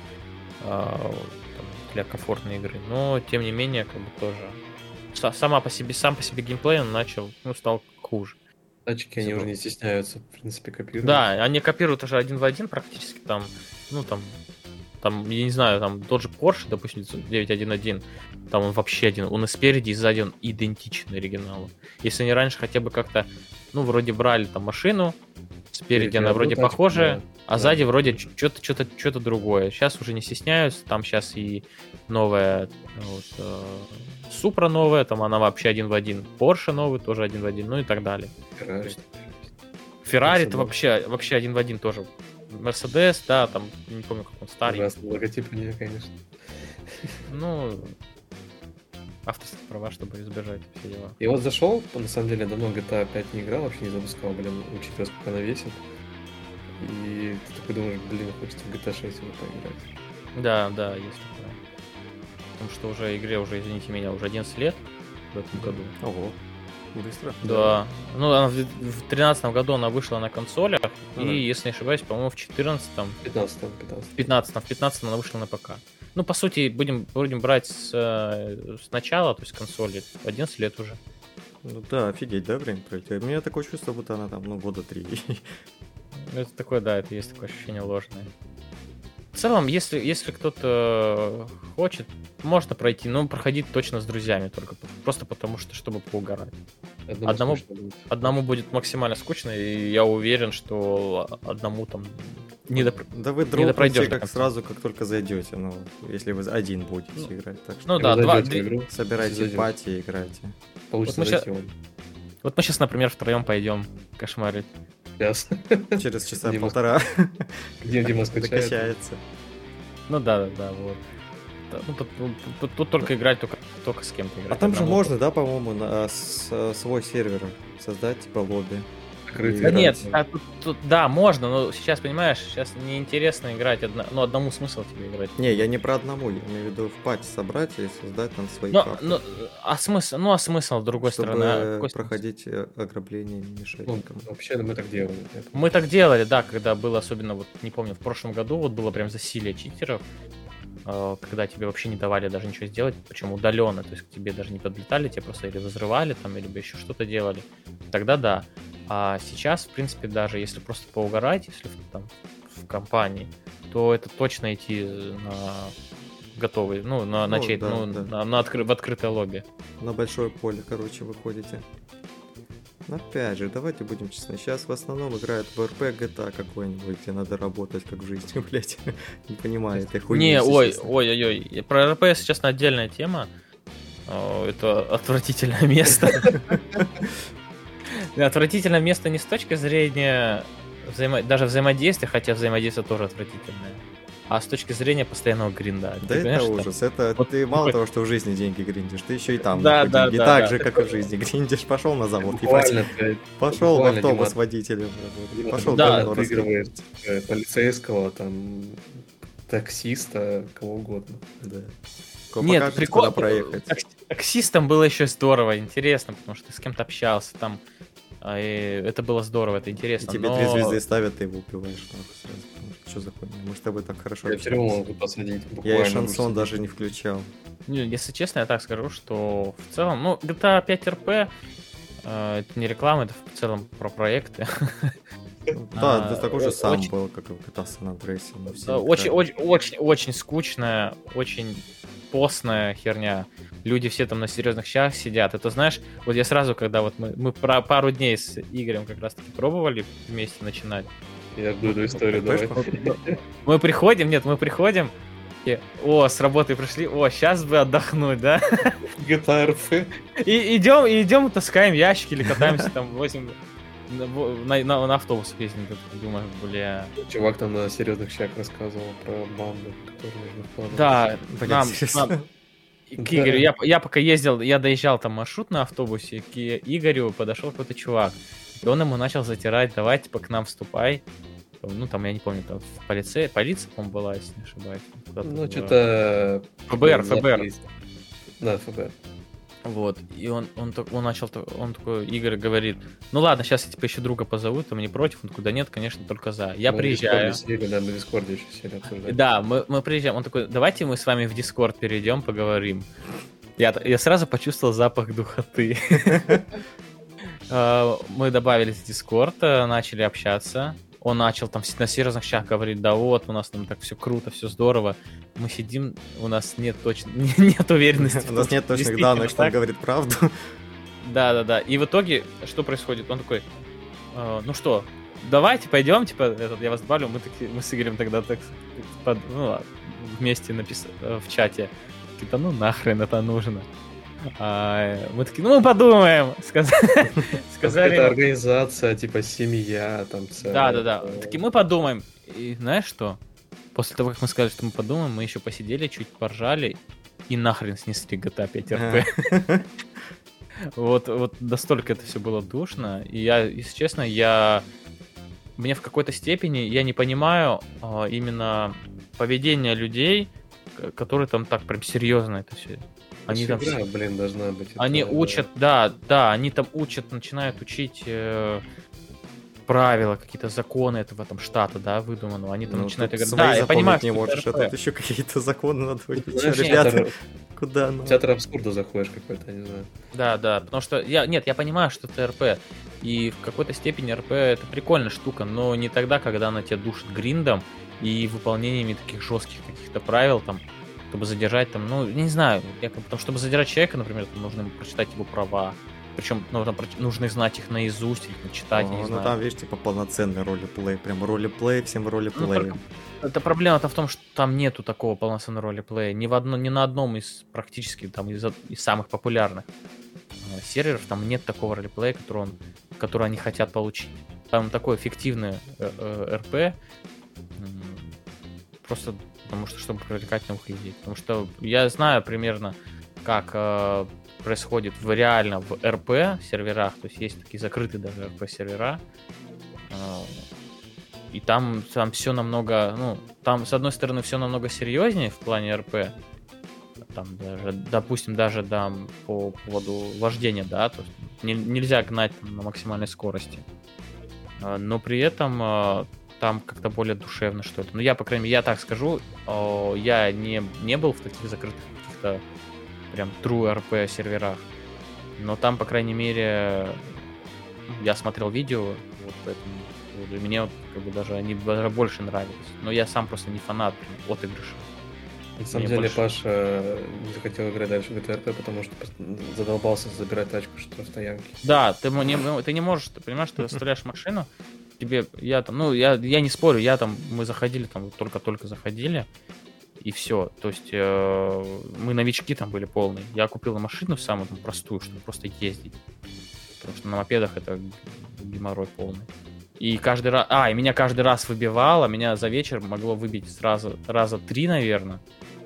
для комфортной игры, но тем не менее, как бы тоже сам по себе геймплей он стал хуже. Тачки они уже не стесняются, в принципе, копируют. Да, они копируют уже один в один практически там, я не знаю, там тот же Porsche, допустим, 911, там он вообще один, он и спереди, и сзади он идентичный оригиналу. Если они раньше хотя бы как-то, ну, вроде брали там машину, спереди она вроде похожая, а сзади вроде что-то другое. Сейчас уже не стесняются, там сейчас и новая Supra новая, там она вообще один в один, Porsche новый тоже один в один, ну и так далее. Ferrari это вообще один в один тоже. Mercedes, да, там, не помню, как он старый. Логотип у нее, конечно. Ну, авторские права, чтобы избежать все дела. Я вот зашел, на самом деле, давно GTA 5 не играл, вообще не запускал, учитывая, сколько она весит. И ты такой думаешь, хочется в GTA 6 его поиграть. Да, есть такое. Потому что игре, извините меня, уже 11 лет в этом году. Ого. Быстро? Да. Ну, она в 2013 году она вышла на консолях, Ну да. и, если не ошибаюсь, по-моему, в 2014-м, 15 она вышла на ПК. Ну, по сути, будем брать с начала, то есть консоли, 11 лет уже. Ну да, офигеть, да, время пролетело? У меня такое чувство, будто она там, года 3. Это такое, да, это есть такое ощущение ложное. В целом, если кто-то хочет, можно пройти, но проходить точно с друзьями только. Просто потому что, чтобы поугарать. Одному будет максимально скучно, и я уверен, что одному там Да вы дропнете как сразу, как только зайдете, если вы один будете играть. Так что собирайте пати и играйте. Получится зайти. Вот мы сейчас, например, втроем пойдем кошмарить. Ясно. Через часа полтора. Где Дима скачается. Ну да, вот. Тут только играть, только с кем-то играть. А там же можно, да, по-моему, свой сервер создать, типа лобби. Да нет, да, можно, но сейчас, понимаешь, сейчас неинтересно играть, одному смысл тебе играть. Не, я не про одному, я имею в виду в пати собрать и создать там свои карты. А смысл с другой стороны? Чтобы проходить ограбление, не мешать никому. Вообще, мы так делали. Мы так делали, да, когда было особенно, вот не помню, в прошлом году вот было прям засилие читеров, когда тебе вообще не давали даже ничего сделать, причем удаленно, то есть к тебе даже не подлетали, тебе просто или взрывали там, или еще что-то делали. Тогда да. А сейчас, в принципе, даже если просто поугарать, если там в компании, то это точно идти на готовый, в открытое лобби. На большое поле, короче, выходите. Но опять же, давайте будем честны, сейчас в основном играют в РП GTA какой-нибудь, где надо работать как в жизни, блять. Не понимаю этой хуйни. Не, ой, про РП сейчас отдельная тема. Это отвратительное место. Отвратительное место не с точки зрения даже взаимодействия, хотя взаимодействие тоже отвратительное, а с точки зрения постоянного гринда. Да это ужас. Это вот ты мало того, что в жизни деньги гриндишь, ты еще и там деньги так же, как и в жизни гриндишь. Пошел на завод, пошел в автобус водителем. Пошел отыгрывает полицейского, там, таксиста, кого угодно. Да. Нет, прикольно проехать. Таксистом было еще здорово, интересно, потому что ты с кем-то общался там. Это было здорово, это интересно. И тебе 3 звезды ставят, ты его убиваешь сразу. Что за хуйня? Мы с тобой так хорошо общались. Я все равно могу посадить. Я и шансон даже не включал. Если честно, я так скажу, что в целом, GTA 5 RP это не реклама, это в целом про проекты. Да, это такой же сам был, как и в GTA San Andreas. Очень скучная, очень постная херня. Люди все там на серьезных щах сидят. Это знаешь, вот я сразу, когда вот мы пару дней с Игорем как раз таки пробовали вместе начинать. Я жду эту историю, давай. Мы приходим, и, с работы пришли, сейчас бы отдохнуть, да? GTA RP. И идем, таскаем ящики или катаемся там 8 на автобус ездим, думаю, бля. Чувак там на серьезных щах рассказывал про банду, которую нужно вкладывать. Да, нам к Игорю, я пока ездил, я доезжал там маршрут на автобусе, к Игорю подошел какой-то чувак, и он ему начал затирать, давай, типа, к нам вступай. Ну, там, я не помню, там полиция, по-моему, была, если не ошибаюсь. Ну, что-то... ФБР. Да, ФБР. Вот, и он такой, Игорь говорит, ну ладно, сейчас я типа еще друга позову, там не против, он такой, да нет, конечно, только за. Я приезжаю. На Дискорде еще сели обсуждать. Да, мы приезжаем, он такой, давайте мы с вами в Дискорд перейдем, поговорим. Я сразу почувствовал запах духоты. Мы добавились в Дискорд, начали общаться. Он начал там на серьезных щах говорить, да вот, у нас там так все круто, все здорово. Мы сидим, у нас нет уверенности. У нас нет точных данных, что он говорит правду. Да. И в итоге, что происходит? Он такой, ну что, давайте пойдем, типа, я вас добавлю. Мы с Игорем тогда так вместе написали в чате. Типа, ну нахрен это нужно. Мы такие, ну мы подумаем, сказали. Это организация, типа семья, там целая. Да. Такие, мы подумаем. И знаешь что? После того, как мы сказали, что мы подумаем, мы еще посидели, чуть поржали и нахрен снесли GTA 5 RP. Вот настолько это все было душно. И я, если честно, мне в какой-то степени я не понимаю именно поведение людей, которые там так прям серьезно это все Они там игра, блин, должна быть. Они это, учат, они там учат, начинают учить правила, какие-то законы этого там штата, да, выдуманного. Они там начинают тут играть. свои Да, я запомнить понимаю, не что можешь, а это тут еще какие-то законы надо учить. Знаешь, Ребята, куда? В театр абсурда заходишь какой-то, я не знаю. Да, потому что я понимаю, что это РП. И в какой-то степени РП это прикольная штука, но не тогда, когда она тебя душит гриндом и выполнениями таких жестких каких-то правил, там, чтобы задержать там, ну, не знаю, потому чтобы задержать человека, например, там нужно прочитать его права. Причем нужно знать их наизусть, их читать, я не знаю. Там, видишь, типа полноценный ролеплей. Прям ролеплей, всем ролеплеем. Это проблема-то в том, что там нету такого полноценного ролеплея. Ни на одном из практически там из самых популярных серверов там нет такого ролеплея, который они хотят получить. Там такое фиктивное РП, просто потому что, чтобы привлекать новых людей. Потому что я знаю примерно, как происходит реально в РП серверах, то есть есть такие закрытые даже РП сервера, и там все намного, ну, там с одной стороны все намного серьезнее в плане РП, там даже, допустим, даже там по поводу вождения, да, то есть нельзя гнать там на максимальной скорости, но при этом там как-то более душевно что-то. Ну, я, по крайней мере, я так скажу, я не был в таких закрытых каких-то прям true RP серверах. Но там, по крайней мере, я смотрел видео, вот поэтому, и мне вот, как бы даже они даже больше нравились. Но я сам просто не фанат отыгрыша. На самом деле, Паша не захотел играть дальше в GTRP, потому что задолбался забирать тачку штрафстоянки. Да, ты не можешь, ты понимаешь, ты оставляешь машину, тебе, я не спорю, мы заходили, там, только-только заходили, и все. То есть мы новички там были полные. Я купил машину самую там простую, чтобы просто ездить. Потому что на мопедах это геморрой полный. И каждый раз... и меня каждый раз выбивало. Меня за вечер могло выбить сразу раза 3, наверное.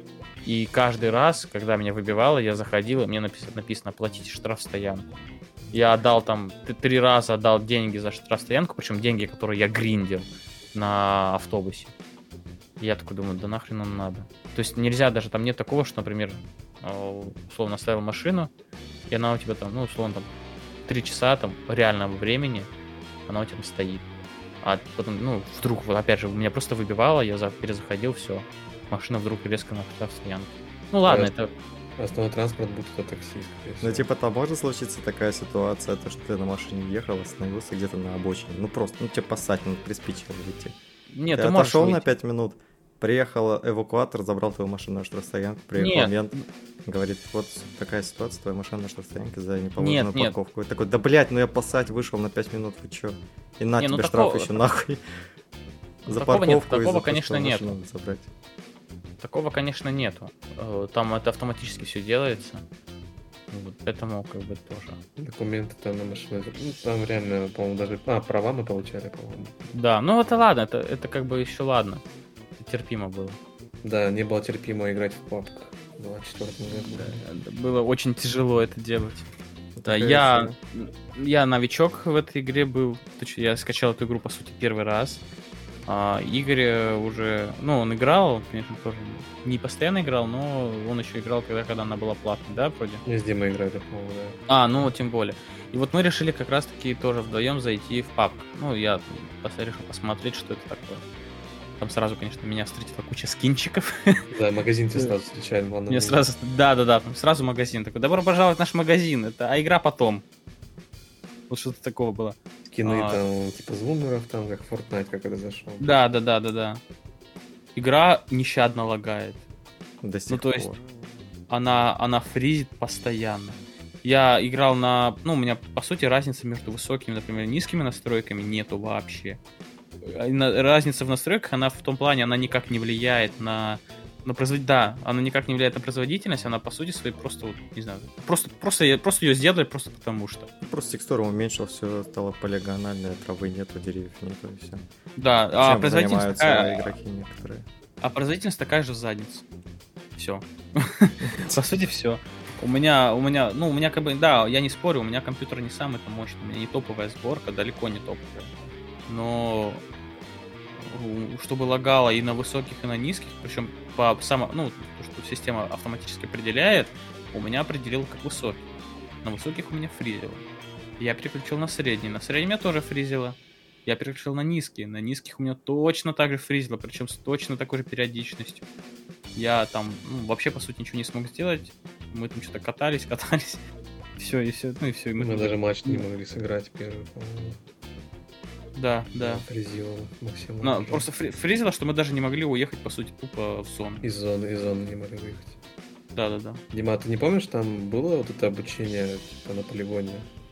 И каждый раз, когда меня выбивало, я заходил, и мне написано «Платите штрафстоянку». Я отдал там 3 раза отдал деньги за штрафстоянку, причем деньги, которые я гриндил на автобусе. Я такой думаю, да нахрен нам надо. То есть нельзя даже, там нет такого, что, например, условно оставил машину, и она у тебя там, ну, условно, там, 3 часа там реального времени, она у тебя стоит. А потом, ну, вдруг, вот опять же, меня просто выбивало, я перезаходил, все. Машина вдруг резко нашла в стоянке. Ну ладно, это... Основной транспорт будет это такси. Ну, типа, там может случиться такая ситуация, то, что ты на машине ехал, остановился где-то на обочине. Ну, просто, ну, тебе поссать, ну, приспичило выйти. Нет, ты отошел на 5 минут, приехал эвакуатор, забрал твою машину на штрафстоянку, приехал мент, говорит, вот такая ситуация, твоя машина на штрафстоянке за неположенную парковку. И такой, да, блядь, ну я поссать вышел на 5 минут, вы чё? И на тебе штраф еще нахуй. За парковку и за конечно, нет. Забрать. Такого, конечно, нету. Там это автоматически все делается. Вот, поэтому как бы тоже. Документы там на машину. Ну, там реально, по-моему, даже... права мы получали, по-моему. Да, ну это ладно, это как бы еще ладно. Это терпимо было. Да, не было терпимо играть в PUBG. В 24 году. Да, было очень тяжело это делать. Да, я новичок в этой игре был. Я скачал эту игру, по сути, первый раз. Игорь уже, ну, он играл, он, конечно, тоже не постоянно играл, но он еще играл, когда она была платной, да, вроде? Везде мы играли, по-моему, да. Ну, тем более. И вот мы решили как раз-таки тоже вдвоем зайти в PUBG. Ну, я решил посмотреть, что это такое. Там сразу, конечно, меня встретила куча скинчиков. Да, магазин тебя сразу встречали. Мне сразу, да, там сразу магазин. Такой, добро пожаловать в наш магазин, а игра потом. Вот что-то такого было. Скины там, типа зумеров, там, как Fortnite, как это зашел. Да. Игра нещадно лагает. До сих пор. То есть, она фризит постоянно. Я играл на... Ну, у меня, по сути, разницы между высокими, например, низкими настройками нету вообще. Разница в настройках, она в том плане, она никак не влияет на производительность. Да, она никак не влияет на производительность, она по сути своей просто, вот, не знаю, просто ее сделали просто потому что. Просто текстуру уменьшил, все стало полигональное, травы нету, деревьев нету и все. Да, а производительность такая... игроки некоторые. А производительность такая же в задницу. Все. По сути, все. У меня как бы, да, я не спорю, у меня компьютер не самый там мощный, у меня не топовая сборка, далеко не топовая. Но чтобы лагало и на высоких, и на низких, причем по то, что система автоматически определяет, у меня определил как высокий. На высоких у меня фризило. Я переключил на средний меня тоже фризило. Я переключил на низких у меня точно так же фризило, причем с точно такой же периодичностью. Я там, вообще, по сути, ничего не смог сделать. Мы там что-то катались. Все, и все. Мы даже матч не могли сыграть первый, по-моему. Да. Фризило максимум. Просто фризило, что мы даже не могли уехать, по сути, тупо в зону. Из зоны не могли выехать. Да. Дима, ты не помнишь, там было вот это обучение типа на полигоне?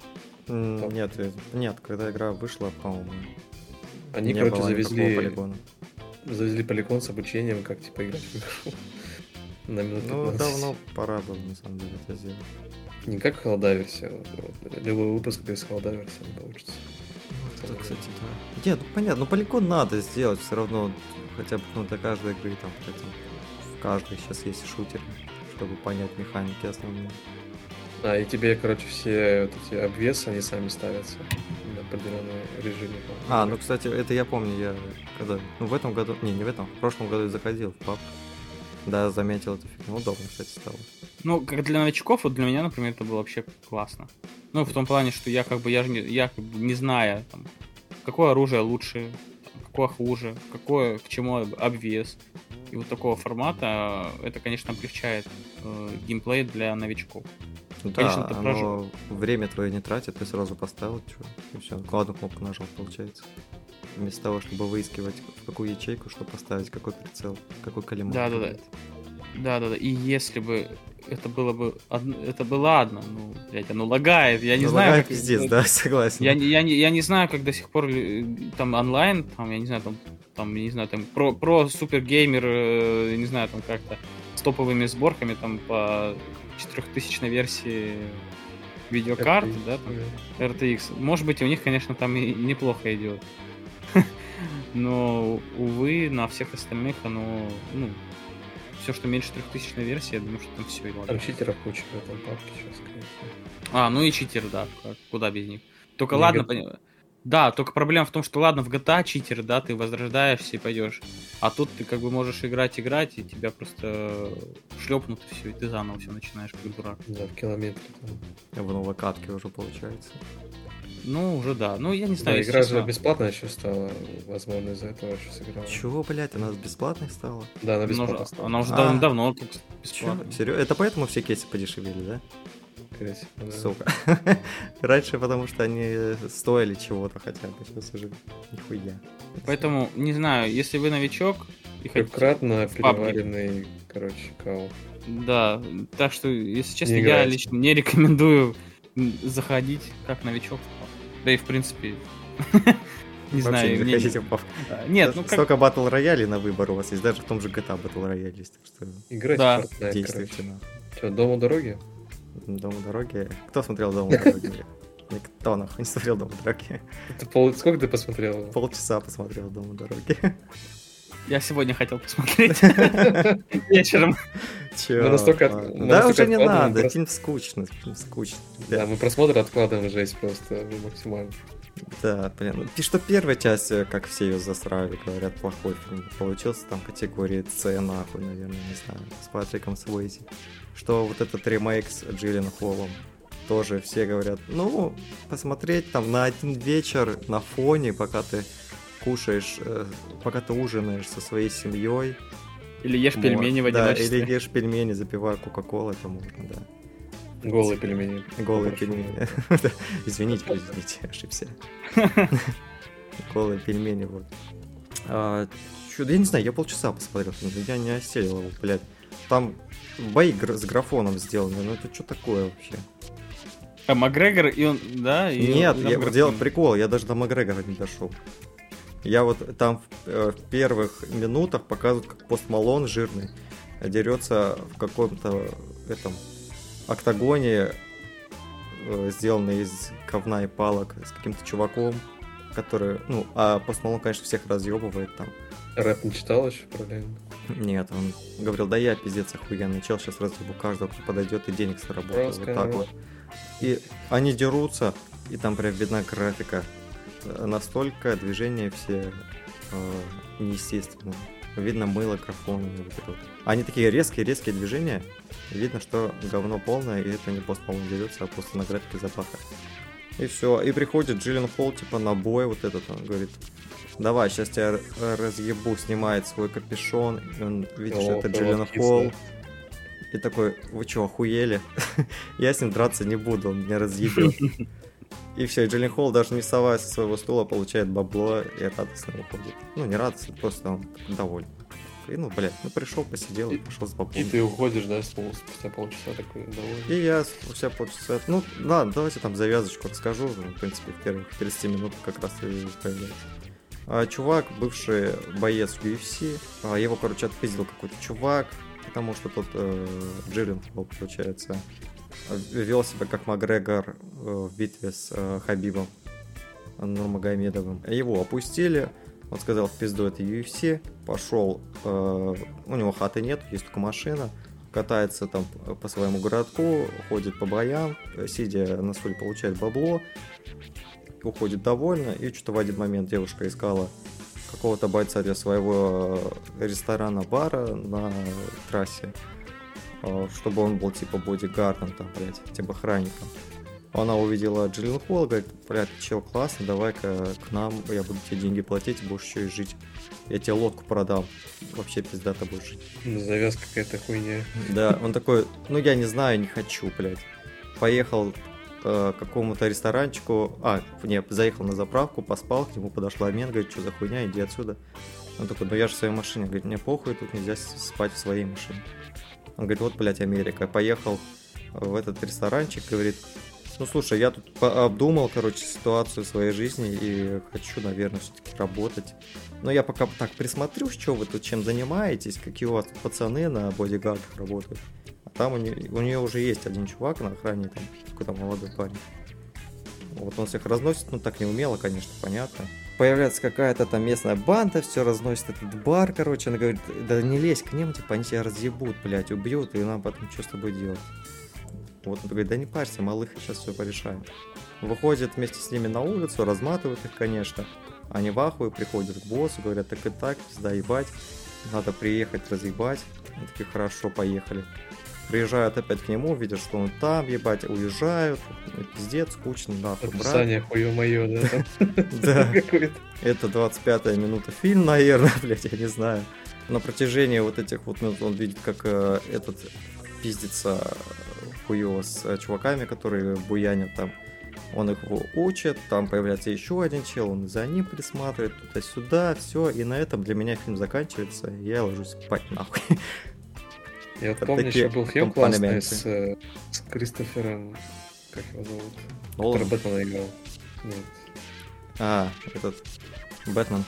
Нет, когда игра вышла, по-моему, они, не короче, было завезли полигона. Завезли полигон с обучением, как типа играть в игру. На минут 15. Давно пора было, на самом деле, это сделать. Не как холода-версия. Любой выпуск без холода-версии не получится. Это, кстати, да. Нет, понятно, полигон надо сделать все равно, хотя бы для каждой игры, там, в каждой сейчас есть шутер, чтобы понять механики основные. И тебе, короче, все вот эти обвесы, они сами ставятся на определенные режимы. Кстати, это я помню, я когда, в этом году, не в этом, в прошлом году заходил в паб, да, заметил эту фигню, удобно, кстати, стало. Как для новичков, вот для меня, например, это было вообще классно. В том плане, что я не зная, там, какое оружие лучше, какое хуже, к чему обвес. И вот такого формата, это, конечно, облегчает геймплей для новичков. Да, конечно, время твое не тратит, ты сразу поставил, и все, одну кнопку нажал, получается. Вместо того, чтобы выискивать, в какую ячейку, чтобы поставить, какой прицел, какой коллиматор. Да. И если бы это было бы ладно, оно лагает, я не знаю. Лагает пиздец, да, согласен. Я не знаю, как до сих пор там онлайн, там, я не знаю, там про супергеймер, я не знаю, там как-то с топовыми сборками там по 4000 версии видеокарт, RTX, да, там, RTX. Может быть, у них, конечно, там и неплохо идет. Но, увы, на всех остальных оно, все, что меньше 3000 версии, я думаю, что там все и ладно. Там читеров куча в этом папке сейчас, конечно. И читер, да, куда без них. Только ладно, да, только проблема в том, что ладно, в GTA читер, да, ты возрождаешься и пойдешь. А тут ты как бы можешь играть, и тебя просто шлепнут и все, и ты заново все начинаешь, как дурак. Да, в километре там. В новой катке уже получается. Уже да. Я не знаю. Игра же бесплатная еще стала, возможно, из-за этого еще сыграла. Чего, блядь, она бесплатной стала? Да, она бесплатная стала. Она уже давно тут бесплатная. Серьезно? Это поэтому все кейсы подешевели, да? Да. Сука. Раньше потому что они стоили чего-то хотя бы, сейчас уже нихуя. Поэтому, не знаю, если вы новичок и хотите... Трехкратно переваренный, кал. Да, так что, если честно, я лично не рекомендую заходить как новичок. Да и в принципе... Не знаю. Не хотите в пав. Нет, столько батл роялей на выбор у вас есть, даже в том же GTA батл рояль есть, так что... Играть в Fortnite, действуйте. Что, Дом у дороги? Дом у дороги? Кто смотрел Дом у дороги? Никто нахуй не смотрел Дом у дороги. Сколько ты посмотрел? Полчаса посмотрел Дом у дороги. Я сегодня хотел посмотреть. Вечером. Да уже не надо, фильм скучный. Да, мы просмотр откладываем жесть просто максимально. Да, блин. И что первая часть, как все ее засрали, говорят, плохой фильм. Получился там категории С, нахуй, наверное, не знаю, с Патриком Суэйзи. Что вот этот ремейк с Джилленхолом, тоже все говорят, посмотреть там на один вечер на фоне, пока ты кушаешь, пока ты ужинаешь со своей семьей. Или ешь пельмени в одиночестве. Да, или ешь пельмени, запивая кока-колой, это можно, да. Голые пельмени. Голые пельмени. Извините, ошибся. Голые пельмени, вот. Я не знаю, я полчаса посмотрел, я не осилил его, блядь. Там бои с графоном сделаны, это что такое вообще? А Макгрегор, и он, да? Нет, я делал прикол, я даже до Макгрегора не дошел. Я вот там в первых минутах показывают, как Пост Малон жирный дерется в каком-то октагоне, сделанный из говна и палок, с каким-то чуваком, который, а Пост Малон, конечно, всех разъебывает там. Рэп не читал еще параллельно? Нет, он говорил, да я пиздец охуенный чел, сейчас разъебу каждого, кто подойдет, и денег заработаю, вот так вот. И они дерутся, и там прям видна графика. настолько движения все неестественные. Видно мыло, графон. Они такие резкие движения. Видно, что говно полное, и это не пост малон дерется, а просто на графике запаха. И все. И приходит Джилленхол, типа, на бой вот этот, он говорит: давай, сейчас тебя разъебу, снимает свой капюшон, и он видит, что это Джилленхол. И такой: вы чё, охуели? Я с ним драться не буду, он меня разъебет. И все, Джилленхол, даже не вставая со своего стула, получает бабло и радостно уходит. Ну, не радостно, просто он доволен. И, пришел, посидел и пошел с баблом. И ты уходишь, да, спустя полчаса такой довольный. И я спустя полчаса... Ну, ладно, давайте там завязочку расскажу. В принципе, в первых 30 минутах как раз и появляется. Чувак, бывший боец UFC, его, отпиздил какой-то чувак, потому что тот Джилленхол, получается, вел себя как Макгрегор в битве с Хабибом Нурмагомедовым. Его опустили. Он сказал: в пизду это UFC, пошел, у него хаты нет, есть только машина, катается там по своему городку, ходит по боям, сидя на стуле получает бабло, уходит довольно, и что-то в один момент девушка искала какого-то бойца для своего ресторана-бара на трассе, чтобы он был типа бодигардом, там, типа охранником. Она увидела Джилленхола, говорит: блядь, чел, классно, давай-ка к нам, я буду тебе деньги платить, будешь еще и жить. Я тебе лодку продам. Вообще пиздато будешь жить. Завязка какая-то хуйня. Да, он такой: ну я не знаю, не хочу, блядь. Поехал к какому-то ресторанчику, заехал на заправку, поспал, к нему подошла Мен, говорит: что за хуйня, иди отсюда. Он такой: ну я же в своей машине. Говорит: мне похуй, тут нельзя спать в своей машине. Он говорит: вот, блядь, Америка. Поехал в этот ресторанчик, говорит: ну, слушай, я тут обдумал, ситуацию в своей жизни и хочу, наверное, все-таки работать. Но я пока так присмотрю, что вы тут чем занимаетесь, какие у вас пацаны на бодигардах работают. А там у нее уже есть один чувак на охране, там какой-то молодой парень. Вот он всех разносит, так неумело, конечно, понятно. Появляется какая-то там местная банда, все разносит этот бар, она говорит: да не лезь к ним, типа, они тебя разъебут, блядь, убьют, и нам потом что с тобой делать. Вот он говорит: да не парься, малых, сейчас все порешаем. Выходит вместе с ними на улицу, разматывают их, конечно. Они в ахуе, приходят к боссу, говорят: так и так, пизда ебать, надо приехать разъебать. Они такие: хорошо, поехали. Приезжают опять к нему, видят, что он там, ебать, уезжают. Пиздец, скучно, нахуй, брат. Описание хуё-моё, да? Да, это 25-я минута фильм, наверное, блядь, я не знаю. На протяжении вот этих вот минут он видит, как этот пиздится хуёво с чуваками, которые буянят там. Он их учит, там появляется еще один чел, он за ним присматривает, туда-сюда, все, и на этом для меня фильм заканчивается, и я ложусь спать нахуй. Я помню, еще был фильм классный с Кристофером, как его зовут? Который Бэтмена играл. Нет. Этот Бэтмен.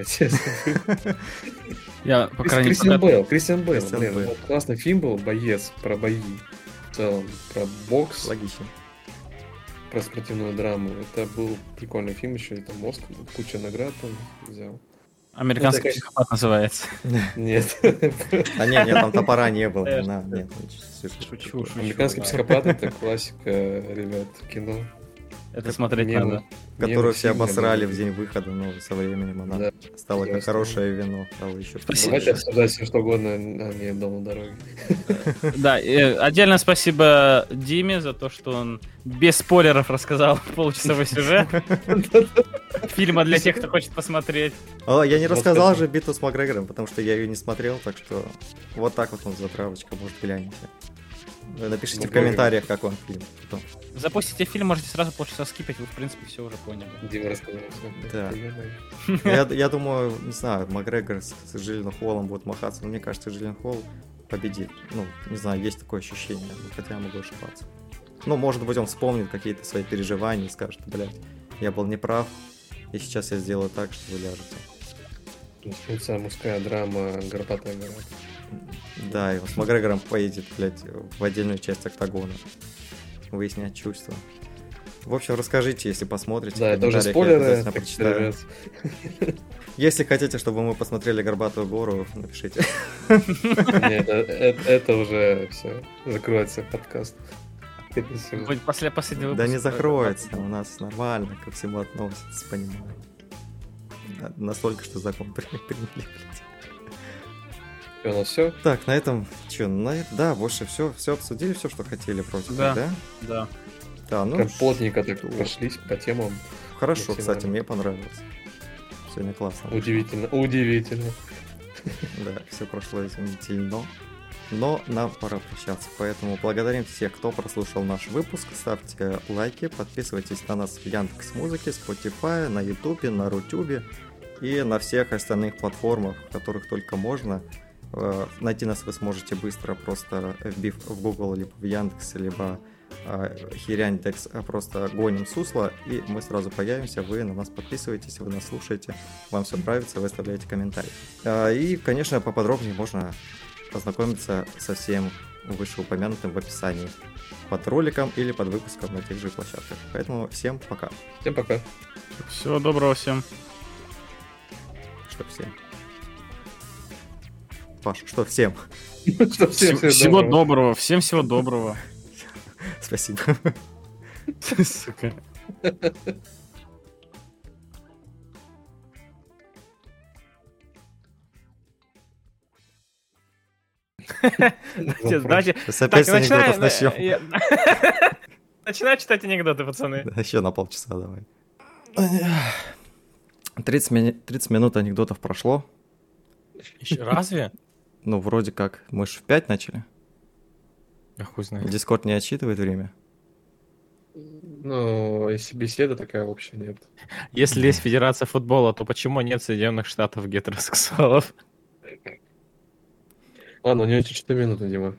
Я, по крайней мере... Кристиан Бейл. Классный фильм был, боец, про бои. В целом, про бокс. Логично. Про спортивную драму. Это был прикольный фильм, еще и там Оскар, куча наград он взял. Американский психопат называется. Нет. Нет, там топора не было. Нет, шучу. Американский психопат — это классика, ребят, кино. Это смотреть надо. Которую все обосрали в день выхода, но со временем она стала как хорошее вино. Давайте обсуждать все что угодно, а не «Дом на дороге». Да, отдельно спасибо Диме за то, что он без спойлеров рассказал полчасовой сюжет фильма для тех, кто хочет посмотреть. Я не рассказал же «Битву с Макгрегором», потому что я ее не смотрел, так что вот так вот он затравочка, может, глянете. Напишите в комментариях, как вам фильм. Запустите фильм, можете сразу полчаса скипать, вы, в принципе, все уже поняли. Дима рассказал. Да. Я думаю, не знаю, Макгрегор с Джилленхолом будет махаться, но мне кажется, Джилленхол победит. Ну, не знаю, есть такое ощущение, хотя я могу ошибаться. Ну, может быть, он вспомнит какие-то свои переживания и скажет: блядь, я был неправ, и сейчас я сделаю так, что вы ляжете. Начнется мужская драма «Горбатая гора». Да, и с Макгрегором поедет, блядь, в отдельную часть октагона. Выяснять чувства. В общем, расскажите, если посмотрите. Да, это уже спойлеры. Если хотите, чтобы мы посмотрели «Горбатую гору», напишите. Нет, это уже все. Закроется подкаст. скорее всего. Будет после последнего Да не выпуска. закроется, у нас нормально ко всему относится, понимаю. Да, настолько, что закон приняли, блядь. И у нас все. Так, на этом, да, больше все обсудили, все, что хотели против, Да. да? Да. Да, ну, Прям плотненько так что? прошлись по темам. Хорошо, максимально. кстати, мне понравилось. Сегодня классно. Удивительно, удивительно. Да, все прошло изумительно. Но нам пора прощаться. Поэтому благодарим всех, кто прослушал наш выпуск. Ставьте лайки, подписывайтесь на нас в Яндекс.Музыке, Spotify, на Ютубе, на Рутюбе и на всех остальных платформах, которых только можно. Найти нас вы сможете быстро, просто вбив в Google, либо в Яндекс, либо Хириандекс, просто гоним сусло, и мы сразу появимся, вы на нас подписываетесь, вы нас слушаете, вам все нравится, вы оставляете комментарии. И, конечно, поподробнее можно ознакомиться со всем вышеупомянутым в описании под роликом или под выпуском на тех же площадках. Поэтому всем пока. Всем пока. Всего доброго всем. Что всем? Паш, что всем? Что, Всего доброго. Всем всего доброго. Спасибо. Сука. Давайте. Сейчас опять с анекдотов начнем. Начинаю читать анекдоты, пацаны. Еще на полчаса давай. 30 минут анекдотов прошло. Еще разве? Ну, вроде как. Мы же в 5 начали. Я хуй знает. Дискорд не отсчитывает время. Ну, если беседа такая вообще нет. Если есть Федерация футбола, то почему нет Соединенных Штатов гетеросексуалов? Ладно, у него 4 минуты, Дима.